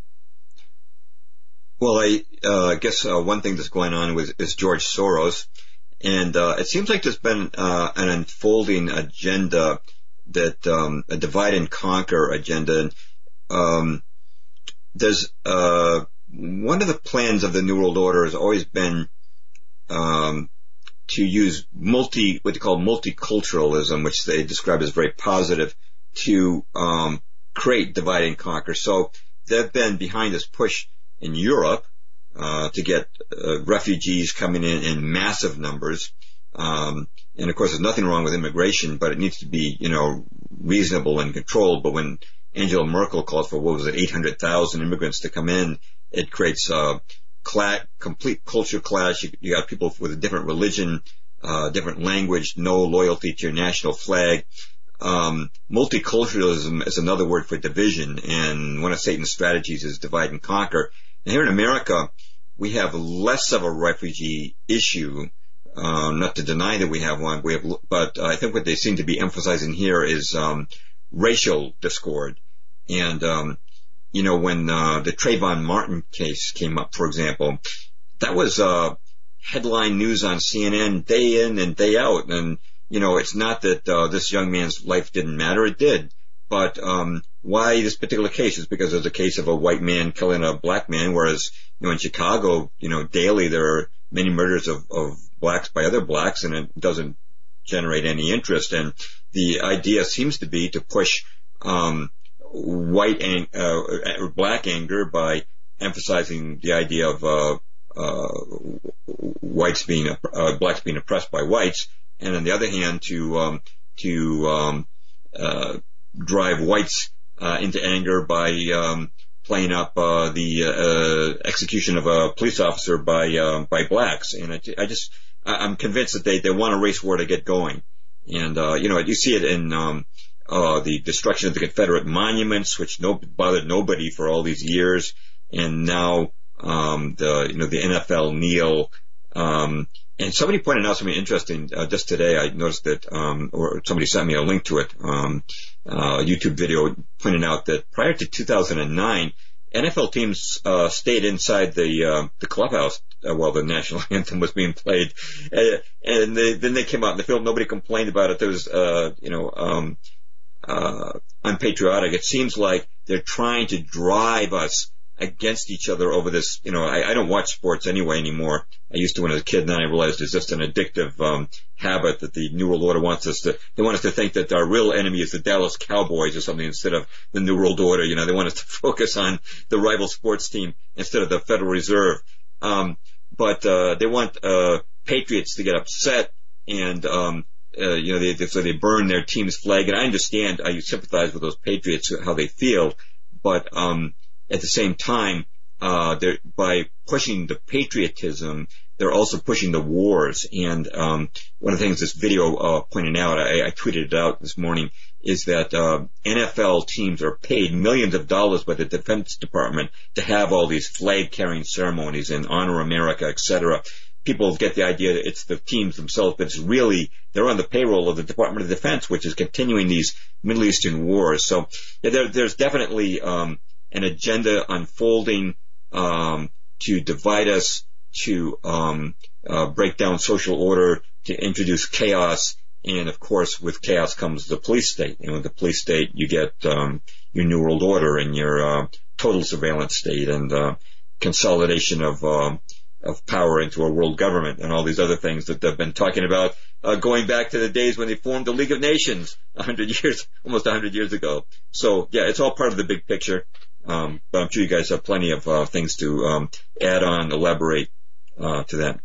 Well, I uh, guess uh, one thing that's going on with, is George Soros, and uh, it seems like there's been uh, an unfolding agenda, that um, a divide and conquer agenda. Um, there's uh, one of the plans of the New World Order has always been Um, to use multi, what they call multiculturalism, which they describe as very positive, to um, create divide and conquer. So they've been behind this push in Europe uh, to get uh, refugees coming in in massive numbers. Um, and of course, there's nothing wrong with immigration, but it needs to be, you know, reasonable and controlled. But when Angela Merkel called for, what was it, eight hundred thousand immigrants to come in, it creates uh, Cla- complete culture clash. You, you got people with a different religion, uh, different language, no loyalty to your national flag. Um, multiculturalism is another word for division, and one of Satan's strategies is divide and conquer. And here in America, we have less of a refugee issue. Um, not to deny that we have one, we have, but I think what they seem to be emphasizing here is um, racial discord. And um, You know, when uh, the Trayvon Martin case came up, for example, that was uh, headline news on C N N day in and day out. And, you know, it's not that uh, this young man's life didn't matter. It did. But um, why this particular case? It's because there's a case of a white man killing a black man, whereas, you know, in Chicago, you know, daily there are many murders of, of blacks by other blacks, and it doesn't generate any interest. And the idea seems to be to push um white ang- uh, black anger by emphasizing the idea of uh, uh, whites being uh, blacks being oppressed by whites, and on the other hand, to um, to um, uh, drive whites uh, into anger by um, playing up uh, the uh, execution of a police officer by uh, by blacks. And I, I just I'm convinced that they they want a race war to get going. And uh, you know, you see it in um, uh, the destruction of the Confederate monuments, which no bothered nobody for all these years, and now um, the you know the N F L kneel. Um, and somebody pointed out something interesting uh, just today. I noticed that, um, or somebody sent me a link to it, um, uh, YouTube video pointing out that prior to two thousand nine, N F L teams uh, stayed inside the uh, the clubhouse uh, while the national anthem was being played, uh, and they, then they came out in the field. Nobody complained about it. There was, uh, you know, um, uh, unpatriotic. It seems like they're trying to drive us against each other over this. You know, I, I don't watch sports anyway anymore. I used to when I was a kid, and then I realized it's just an addictive um, habit that the New World Order wants us to. They want us to think that our real enemy is the Dallas Cowboys or something instead of the New World Order. You know, they want us to focus on the rival sports team instead of the Federal Reserve. Um, but uh, they want uh, patriots to get upset, and um, uh, you know, they, they, so they burn their team's flag. And I understand, I sympathize with those patriots how they feel, but um, at the same time, uh, they're, by pushing the patriotism, they're also pushing the wars. And um, one of the things this video uh, pointed out, I, I tweeted it out this morning, is that uh, N F L teams are paid millions of dollars by the Defense Department to have all these flag-carrying ceremonies and Honor America, et cetera. People get the idea that it's the teams themselves, but it's really, they're on the payroll of the Department of Defense, which is continuing these Middle Eastern wars. So yeah, there, there's definitely um, an agenda unfolding um, to divide us, to um, uh, break down social order, to introduce chaos. And of course, with chaos comes the police state. And with the police state, you get um, your New World Order and your uh, total surveillance state and uh, consolidation of uh, of power into a world government and all these other things that they've been talking about uh, going back to the days when they formed the League of Nations a hundred years, almost a hundred years ago. So yeah, it's all part of the big picture. Um, but I'm sure you guys have plenty of uh, things to um, add on, elaborate uh, to that.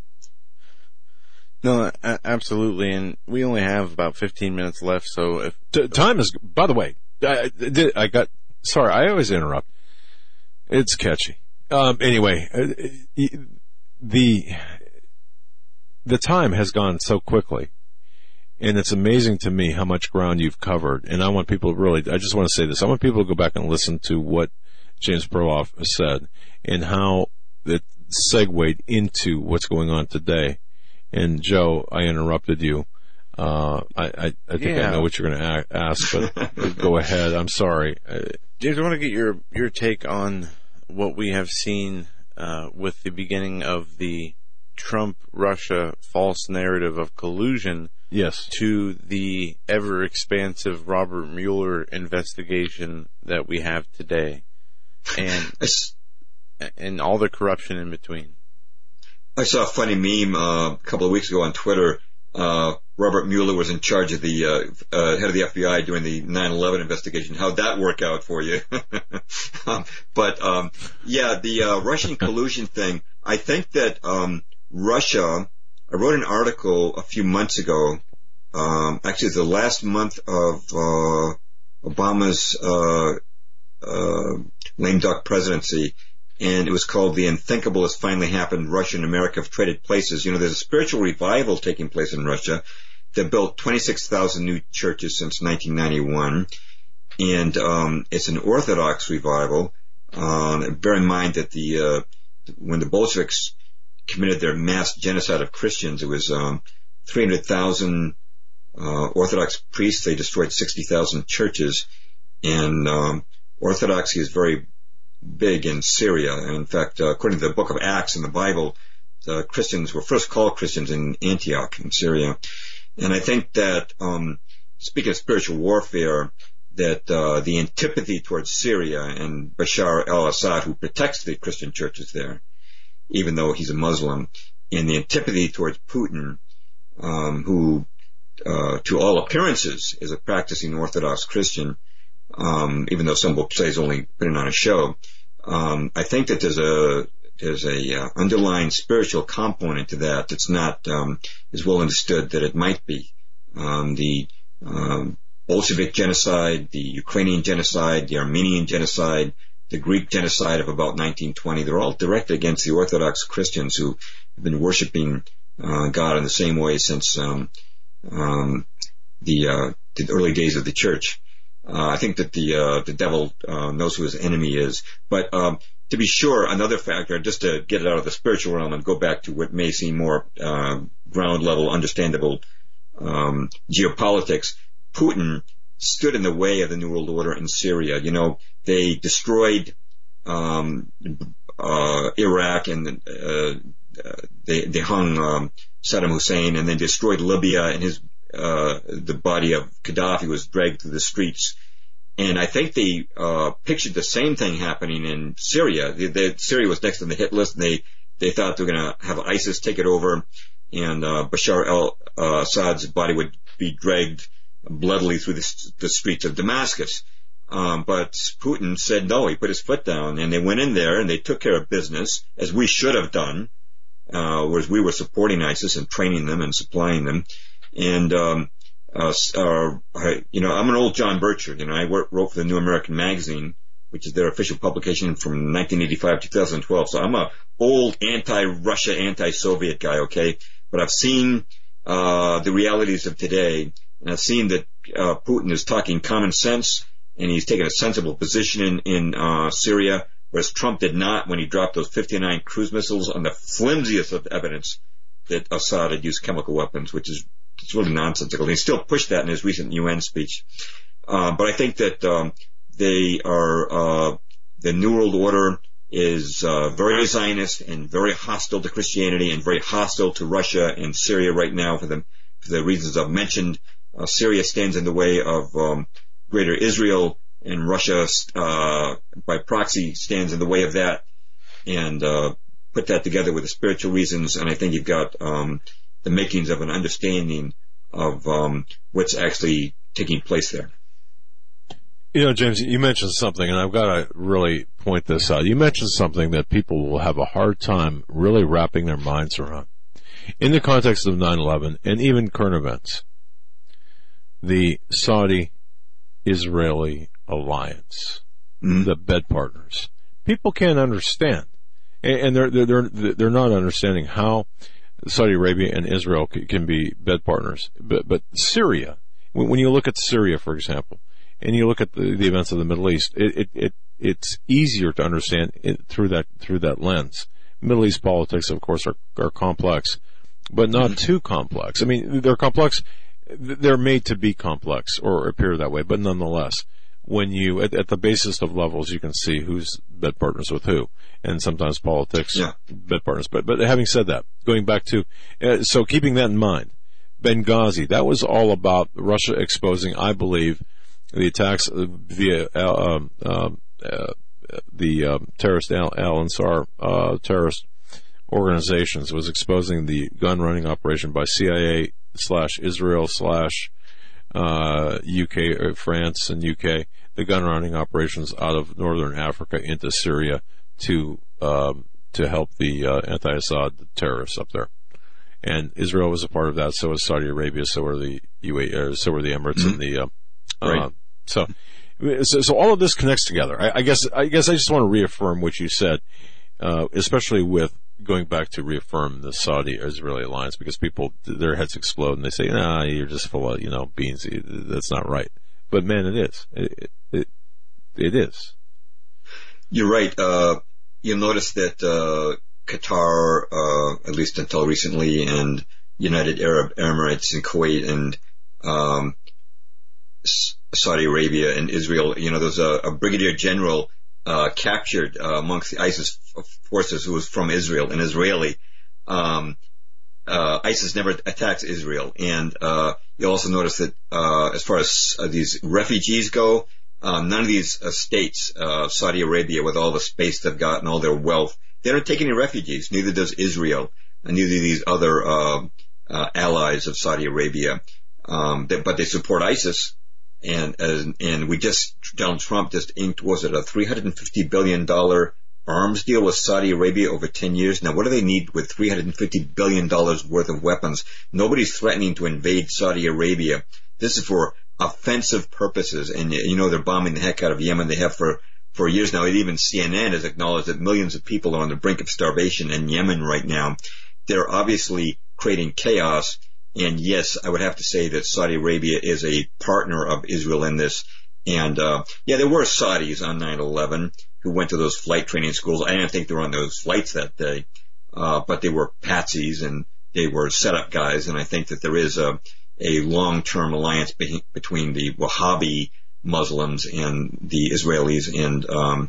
No, a- absolutely, and we only have about fifteen minutes left. So if T- time is. By the way, I, I, I got. Sorry, I always interrupt. It's catchy. Um, anyway, uh, the the time has gone so quickly, and it's amazing to me how much ground you've covered. And I want people to really. I just want to say this. I want people to go back and listen to what James Perloff said and how it segued into what's going on today. And Joe, I interrupted you. Uh, I, I, I think yeah. I know what you're going to a- ask, but go ahead. I'm sorry. James, I want to get your, your take on what we have seen uh, with the beginning of the Trump-Russia false narrative of collusion. Yes. To the ever-expansive Robert Mueller investigation that we have today, and and all the corruption in between. I saw a funny meme uh, a couple of weeks ago on Twitter. Uh, Robert Mueller was in charge of the uh, uh, head of the F B I during the nine eleven investigation. How'd that work out for you? um, but um, yeah, the uh, Russian collusion thing. I think that um, Russia. I wrote an article a few months ago. Um, actually, the last month of uh, Obama's uh, uh, lame duck presidency. And it was called The Unthinkable Has Finally Happened. Russia and America Have Traded Places. You know, there's a spiritual revival taking place in Russia. They've built twenty-six thousand new churches since nineteen ninety-one. And um, it's an Orthodox revival. Um, bear in mind that the uh, when the Bolsheviks committed their mass genocide of Christians, it was um, three hundred thousand uh, Orthodox priests. They destroyed sixty thousand churches. And um, Orthodoxy is very big in Syria. And in fact, uh, according to the book of Acts in the Bible, the Christians were first called Christians in Antioch in Syria. And I think that, um, speaking of spiritual warfare, that uh, the antipathy towards Syria and Bashar al-Assad, who protects the Christian churches there, even though he's a Muslim, and the antipathy towards Putin, um, who, uh, to all appearances, is a practicing Orthodox Christian, um, even though some will say he's only putting on a show. Um, I think that there's a there's a uh, underlying spiritual component to that that's not um, as well understood that it might be. Um, the um, Bolshevik genocide, the Ukrainian genocide, the Armenian genocide, the Greek genocide of about nineteen twenty, they're all directed against the Orthodox Christians who have been worshiping uh, God in the same way since um, um, the, uh, the early days of the church. Uh, I think that the uh, the devil uh, knows who his enemy is. But um, to be sure, another factor, just to get it out of the spiritual realm and go back to what may seem more uh, ground level, understandable um, geopolitics, Putin stood in the way of the New World Order in Syria. You know, they destroyed um, uh, Iraq and uh, they they hung um, Saddam Hussein, and then destroyed Libya, and his Uh, the body of Gaddafi was dragged through the streets. And I think they uh, pictured the same thing happening in Syria. The, the, Syria was next on the hit list, and they, they thought they were going to have ISIS take it over, and uh, Bashar al-Assad's body would be dragged bloodily through the, the streets of Damascus. Um, but Putin said no. He put his foot down, and they went in there, and they took care of business, as we should have done, uh, whereas we were supporting ISIS and training them and supplying them. And, um, uh, uh, I, you know, I'm an old John Bircher. You know, I work, wrote for the New American Magazine, which is their official publication from nineteen eighty-five to twenty twelve. So I'm a old anti-Russia, anti-Soviet guy, okay? But I've seen, uh, the realities of today, and I've seen that, uh, Putin is talking common sense, and he's taken a sensible position in, in, uh, Syria, whereas Trump did not when he dropped those fifty-nine cruise missiles on the flimsiest of evidence that Assad had used chemical weapons, which is it's really nonsensical. And he still pushed that in his recent U N speech. Uh, but I think that um, they are uh, the New World Order is uh, very Zionist and very hostile to Christianity and very hostile to Russia and Syria right now for the for the reasons I've mentioned. Uh, Syria stands in the way of um, Greater Israel, and Russia, uh, by proxy, stands in the way of that. And uh, put that together with the spiritual reasons, and I think you've got um, the makings of an understanding of um, what's actually taking place there. You know, James, you mentioned something, and I've got to really point this out. You mentioned something that people will have a hard time really wrapping their minds around. In the context of nine eleven and even current events, the Saudi-Israeli alliance, mm-hmm. the bed partners, people can't understand. And they're, they're, they're, they're not understanding how Saudi Arabia and Israel can be bed partners. But, but Syria, when you look at Syria, for example, and you look at the, the events of the Middle East, it, it, it it's easier to understand it through that, through that lens. Middle East politics, of course, are, are complex, but not too complex. I mean, they're complex, they're made to be complex or appear that way, but nonetheless, when you, at, at the basest of levels, you can see who's bed partners with who, and sometimes politics, yeah. bed partners. But, but having said that, going back to, uh, so keeping that in mind, Benghazi, that was all about Russia exposing, I believe, the attacks via, uh, um, uh, uh, the, um, terrorist Al, Al Ansar, uh, terrorist organizations, was exposing the gun running operation by C I A slash Israel slash, uh, U K, or France and U K, the gun running operations out of northern Africa into Syria to, um, to help the, uh, anti-Assad terrorists up there. And Israel was a part of that, so was Saudi Arabia, so were the U A E, uh, so were the Emirates mm-hmm. and the, uh, right. uh, so, so, so all of this connects together. I, I guess, I guess I just want to reaffirm what you said, uh, especially with going back to reaffirm the Saudi-Israeli alliance, because people, their heads explode and they say, nah, you're just full of, you know, beans. That's not right. But man, it is. It, it, it is. You're right. Uh, you'll notice that, uh, Qatar, uh, at least until recently, and United Arab Emirates and Kuwait and, um, Saudi Arabia and Israel, you know, there's a, a brigadier general uh, captured uh, amongst the ISIS forces who was from Israel, an Israeli. Um, uh, ISIS never attacks Israel. And uh, you also notice that uh, as far as uh, these refugees go, um, none of these uh, states, uh, Saudi Arabia, with all the space they've got and all their wealth, they don't take any refugees. Neither does Israel, and neither do these other uh, uh, allies of Saudi Arabia. Um, they, but they support ISIS. And, and, and we just, Donald Trump just inked, was it a three hundred fifty billion dollars arms deal with Saudi Arabia over ten years. Now, what do they need with three hundred fifty billion dollars worth of weapons? Nobody's threatening to invade Saudi Arabia. This is for offensive purposes. And, you know, they're bombing the heck out of Yemen. They have for, for years now. Even C N N has acknowledged that millions of people are on the brink of starvation in Yemen right now. They're obviously creating chaos. And yes, I would have to say that Saudi Arabia is a partner of Israel in this. And, uh, yeah, there were Saudis on nine eleven who went to those flight training schools. I didn't think they were on those flights that day, uh, but they were patsies and they were setup guys. And I think that there is a, a long-term alliance be- between the Wahhabi Muslims and the Israelis and, um,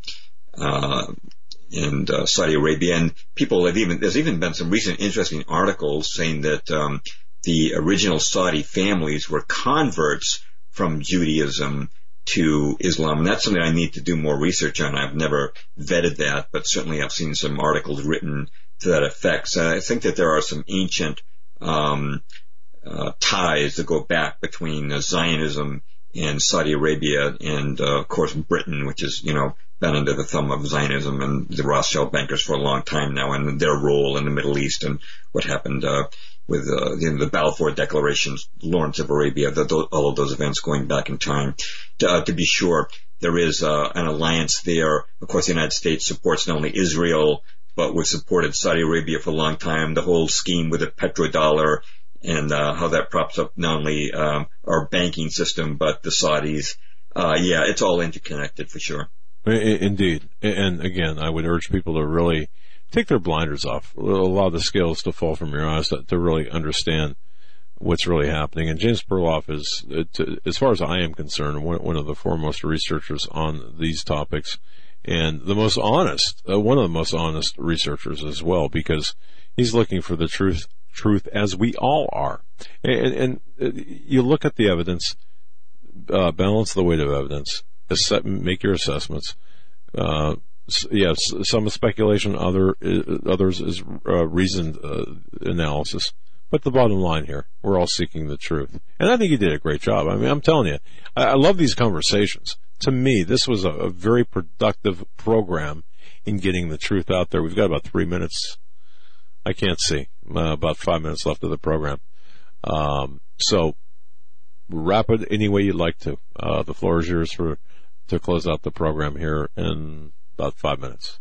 uh, and, uh, Saudi Arabia. And people have even, there's even been some recent interesting articles saying that, um, the original Saudi families were converts from Judaism to Islam, and that's something I need to do more research on. I've never vetted that, but certainly I've seen some articles written to that effect. So I think that there are some ancient um, uh, ties that go back between uh, Zionism and Saudi Arabia, and uh, of course Britain, which is, you know, been under the thumb of Zionism and the Rothschild bankers for a long time now, and their role in the Middle East and what happened uh, with uh, you know, the Balfour Declarations, Lawrence of Arabia, the, the, all of those events going back in time. To, uh, to be sure, there is uh, an alliance there. Of course, the United States supports not only Israel, but we've supported Saudi Arabia for a long time. The whole scheme with the petrodollar and uh, how that props up not only um, our banking system, but the Saudis. Uh, yeah, it's all interconnected for sure. Indeed. And again, I would urge people to really take their blinders off, allow the scales to fall from your eyes to, to really understand what's really happening. And James Perloff is, to, as far as I am concerned, one, one of the foremost researchers on these topics, and the most honest, uh, one of the most honest researchers as well, because he's looking for the truth, truth as we all are. And, and you look at the evidence, uh, balance the weight of evidence, assess, make your assessments. Uh, yes, some is speculation, other others is uh, reasoned uh, analysis. But the bottom line here, we're all seeking the truth, and I think you did a great job. I mean, I'm telling you, I, I love these conversations. To me, this was a, a very productive program in getting the truth out there. We've got about three minutes. I can't see uh, about five minutes left of the program. Um, so wrap it any way you'd like to. Uh, the floor is yours for to close out the program here in about five minutes.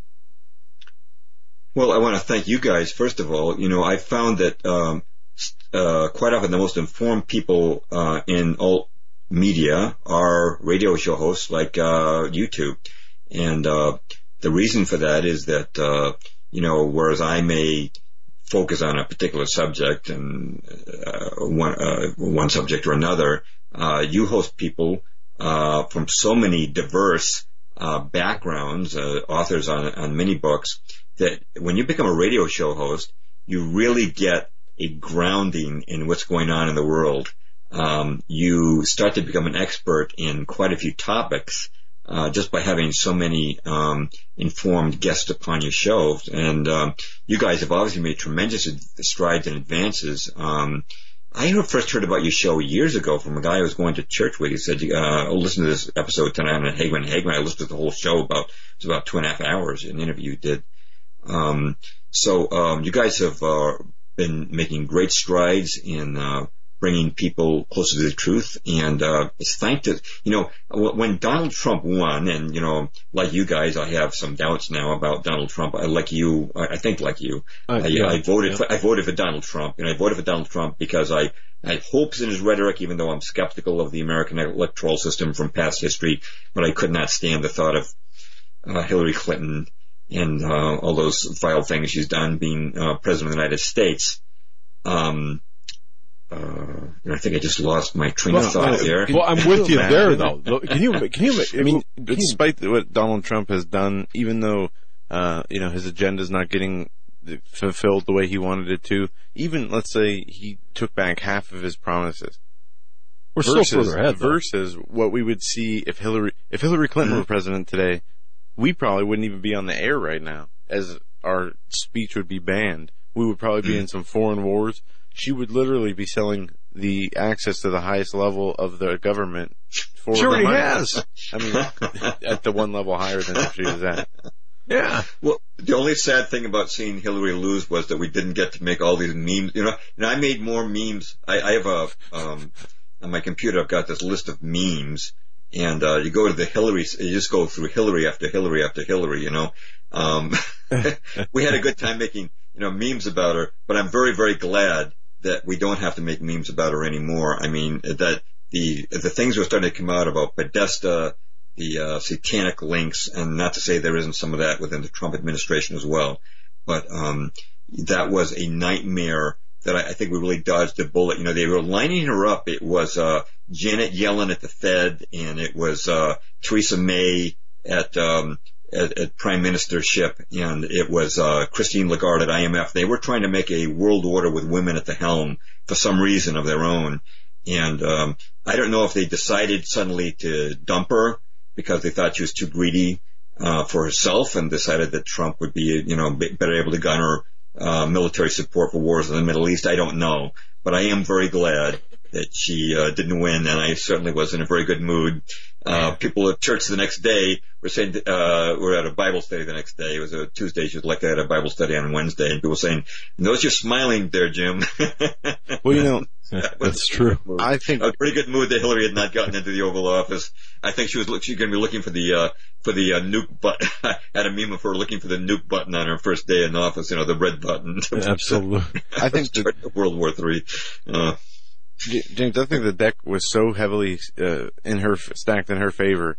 Well, I want to thank you guys, first of all. You know, I found that um, uh, quite often the most informed people uh, in all media are radio show hosts like uh, YouTube. And uh, the reason for that is that, uh, you know, whereas I may focus on a particular subject and uh, one, uh, one subject or another, uh, you host people uh, from so many diverse uh, backgrounds, uh, authors on, on many books, that when you become a radio show host, you really get a grounding in what's going on in the world. Um, you start to become an expert in quite a few topics uh, just by having so many um, informed guests upon your show. And um, you guys have obviously made tremendous strides and advances. Um, I first heard about your show years ago from a guy I was going to church with. He said, uh, oh, listen to this episode tonight on Hagman and Hagman. I listened to the whole show about, it was about two and a half hours, an interview you did. Um, so, um, you guys have, uh, been making great strides in, uh, bringing people closer to the truth. And, uh, it's thanks to, you know, when Donald Trump won, and, you know, like you guys, I have some doubts now about Donald Trump. I like you, I think like you, uh, I, yeah, I voted, yeah. for, I voted for Donald Trump, and I voted for Donald Trump because I, I had hopes in his rhetoric, even though I'm skeptical of the American electoral system from past history, but I could not stand the thought of, uh, Hillary Clinton and uh, all those vile things she's done being uh, president of the United States. Um, uh, I think I just lost my train well, of thought uh, there. Well, I'm with you there, though. Can you? Can you? I mean, despite what Donald Trump has done, even though uh, you know his agenda is not getting fulfilled the way he wanted it to, even let's say he took back half of his promises. We're versus, still further ahead. Versus though. What we would see if Hillary if Hillary Clinton mm-hmm. were president today. We probably wouldn't even be on the air right now, as our speech would be banned. We would probably be in some foreign wars. She would literally be selling the access to the highest level of the government for she already has. I mean, at the one level higher than she was at. Yeah. Well, the only sad thing about seeing Hillary lose was that we didn't get to make all these memes. You know, and I made more memes. I, I have a um, on my computer. I've got this list of memes, and uh, you go to the Hillary. You just go through Hillary after Hillary after Hillary. You know, um, we had a good time making you know memes about her. But I'm very very glad that we don't have to make memes about her anymore. I mean that the the things were starting to come out about Podesta, the uh, satanic links, and not to say there isn't some of that within the Trump administration as well, but um, that was a nightmare that I, I think we really dodged a bullet. You know, they were lining her up. It was uh, Janet Yellen at the Fed, and it was uh, Theresa May at, um, at at prime ministership, and it was uh, Christine Lagarde at I M F. They were trying to make a world order with women at the helm for some reason of their own, and um, I don't know if they decided suddenly to dump her because they thought she was too greedy uh, for herself, and decided that Trump would be, you know, better able to garner uh, military support for wars in the Middle East. I don't know, but I am very glad that she uh, didn't win, and I certainly was in a very good mood. Uh, people at church the next day were saying, uh, we're at a Bible study the next day. It was a Tuesday. She was like, I had a Bible study on Wednesday, and people were saying, notice you're smiling there, Jim. Well, you know, that that's true. I think a pretty good mood that Hillary had not gotten into the Oval Office. I think she was she's going to be looking for the uh, for the uh, nuke button. I had a meme of her looking for the nuke button on her first day in office. You know, the red button. Absolutely. I think the, World War Three. Uh, James, I think the deck was so heavily uh, in her stacked in her favor,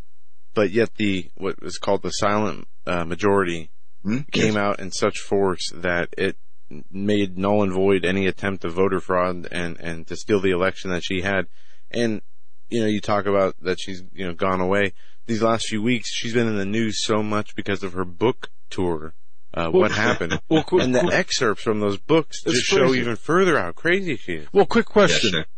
but yet the what is called the silent uh, majority hmm? came yes. out in such force that it made null and void any attempt of voter fraud and and to steal the election that she had. And you know, you talk about that she's you know gone away. These last few weeks, she's been in the news so much because of her book tour. Uh, well, what happened? Well, quick, and the quick, excerpts from those books it's just show crazy. even further how crazy she is. Well, quick question. Yes,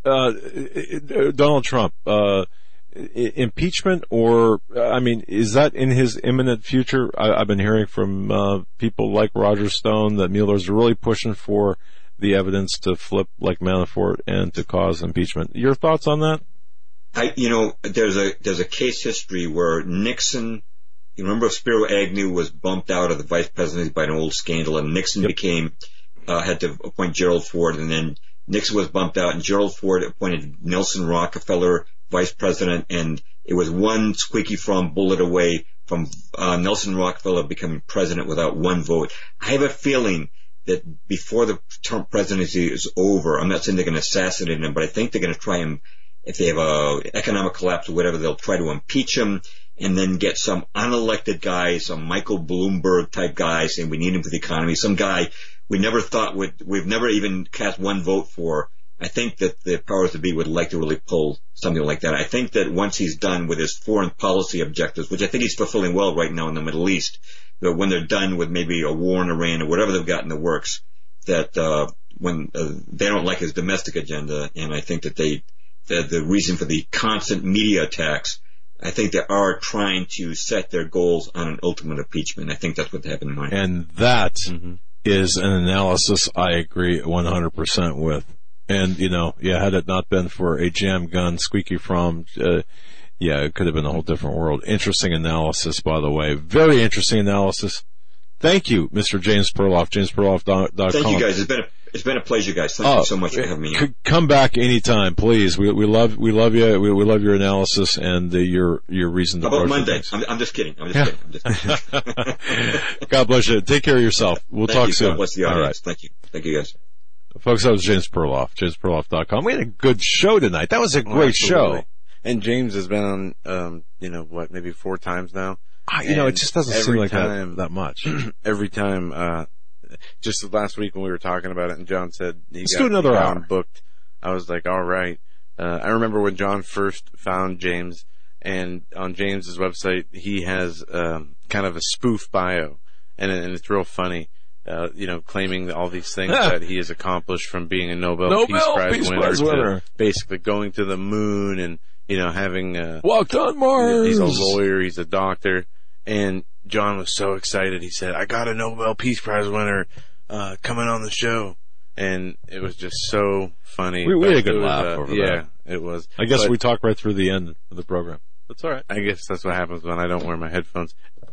uh, Donald Trump, uh, i- impeachment or, I mean, is that in his imminent future? I, I've been hearing from, uh, people like Roger Stone that Mueller's really pushing for the evidence to flip like Manafort and to cause impeachment. Your thoughts on that? I, you know, there's a there's a case history where Nixon, you remember Spiro Agnew was bumped out of the vice presidency by an old scandal, and Nixon Yep. became uh, had to appoint Gerald Ford, and then Nixon was bumped out, and Gerald Ford appointed Nelson Rockefeller vice president, and it was one squeaky from bullet away from uh, Nelson Rockefeller becoming president without one vote. I have a feeling that before the term presidency is over, I'm not saying they're going to assassinate him, but I think they're going to try and, if they have a economic collapse or whatever, they'll try to impeach him and then get some unelected guy, some Michael Bloomberg type guy saying we need him for the economy, some guy we never thought would, we've never even cast one vote for. I think that the powers that be would like to really pull something like that. I think that once he's done with his foreign policy objectives, which I think he's fulfilling well right now in the Middle East, that when they're done with maybe a war in Iran or whatever they've got in the works, that uh, when uh, they don't like his domestic agenda, and I think that they, the, the reason for the constant media attacks, I think they are trying to set their goals on an ultimate impeachment. I think that's what they have in mind. And that Mm-hmm. is an analysis I agree one hundred percent with. And, you know, yeah, had it not been for a jam gun, squeaky from, uh, yeah, it could have been a whole different world. Interesting analysis, by the way. Very interesting analysis. Thank you, Mister James Perloff, james perloff dot com. Thank you, guys. It's been a, it's been a pleasure, guys. Thank Oh, you so much for having me. c- Come back anytime, please. We we love we love you. We, we love your analysis and uh, your your reason to How about approach Monday? things. I'm, I'm just kidding. I'm just kidding. I'm just kidding. God bless you. Take care of yourself. We'll Thank talk you. soon. God bless the All audience. right. Thank you. Thank you, guys. Folks, that was James Perloff, james perloff dot com. We had a good show tonight. That was a Oh, great absolutely. show. And James has been on, um, you know, what, maybe four times now. Ah, you know, it And just doesn't seem every like time- that, that much. Every time, uh, just last week when we were talking about it and John said he Let's got, do another he got hour. him booked, I was like, all right. Uh, I remember when John first found James, and on James's website, he has, um, kind of a spoof bio, and, and it's real funny. Uh, you know, claiming all these things that he has accomplished, from being a Nobel, Nobel Peace Prize Peace winner, Prize winner. to basically going to the moon and, you know, having, uh, Walked on Mars. he's a lawyer, he's a doctor, and John was so excited. He said, I got a Nobel Peace Prize winner, uh, coming on the show. And it was just so funny. We- we But had a good it was, laugh uh, over yeah, that. it was. I guess But we talked right through the end of the program. That's all right. I guess that's what happens when I don't wear my headphones.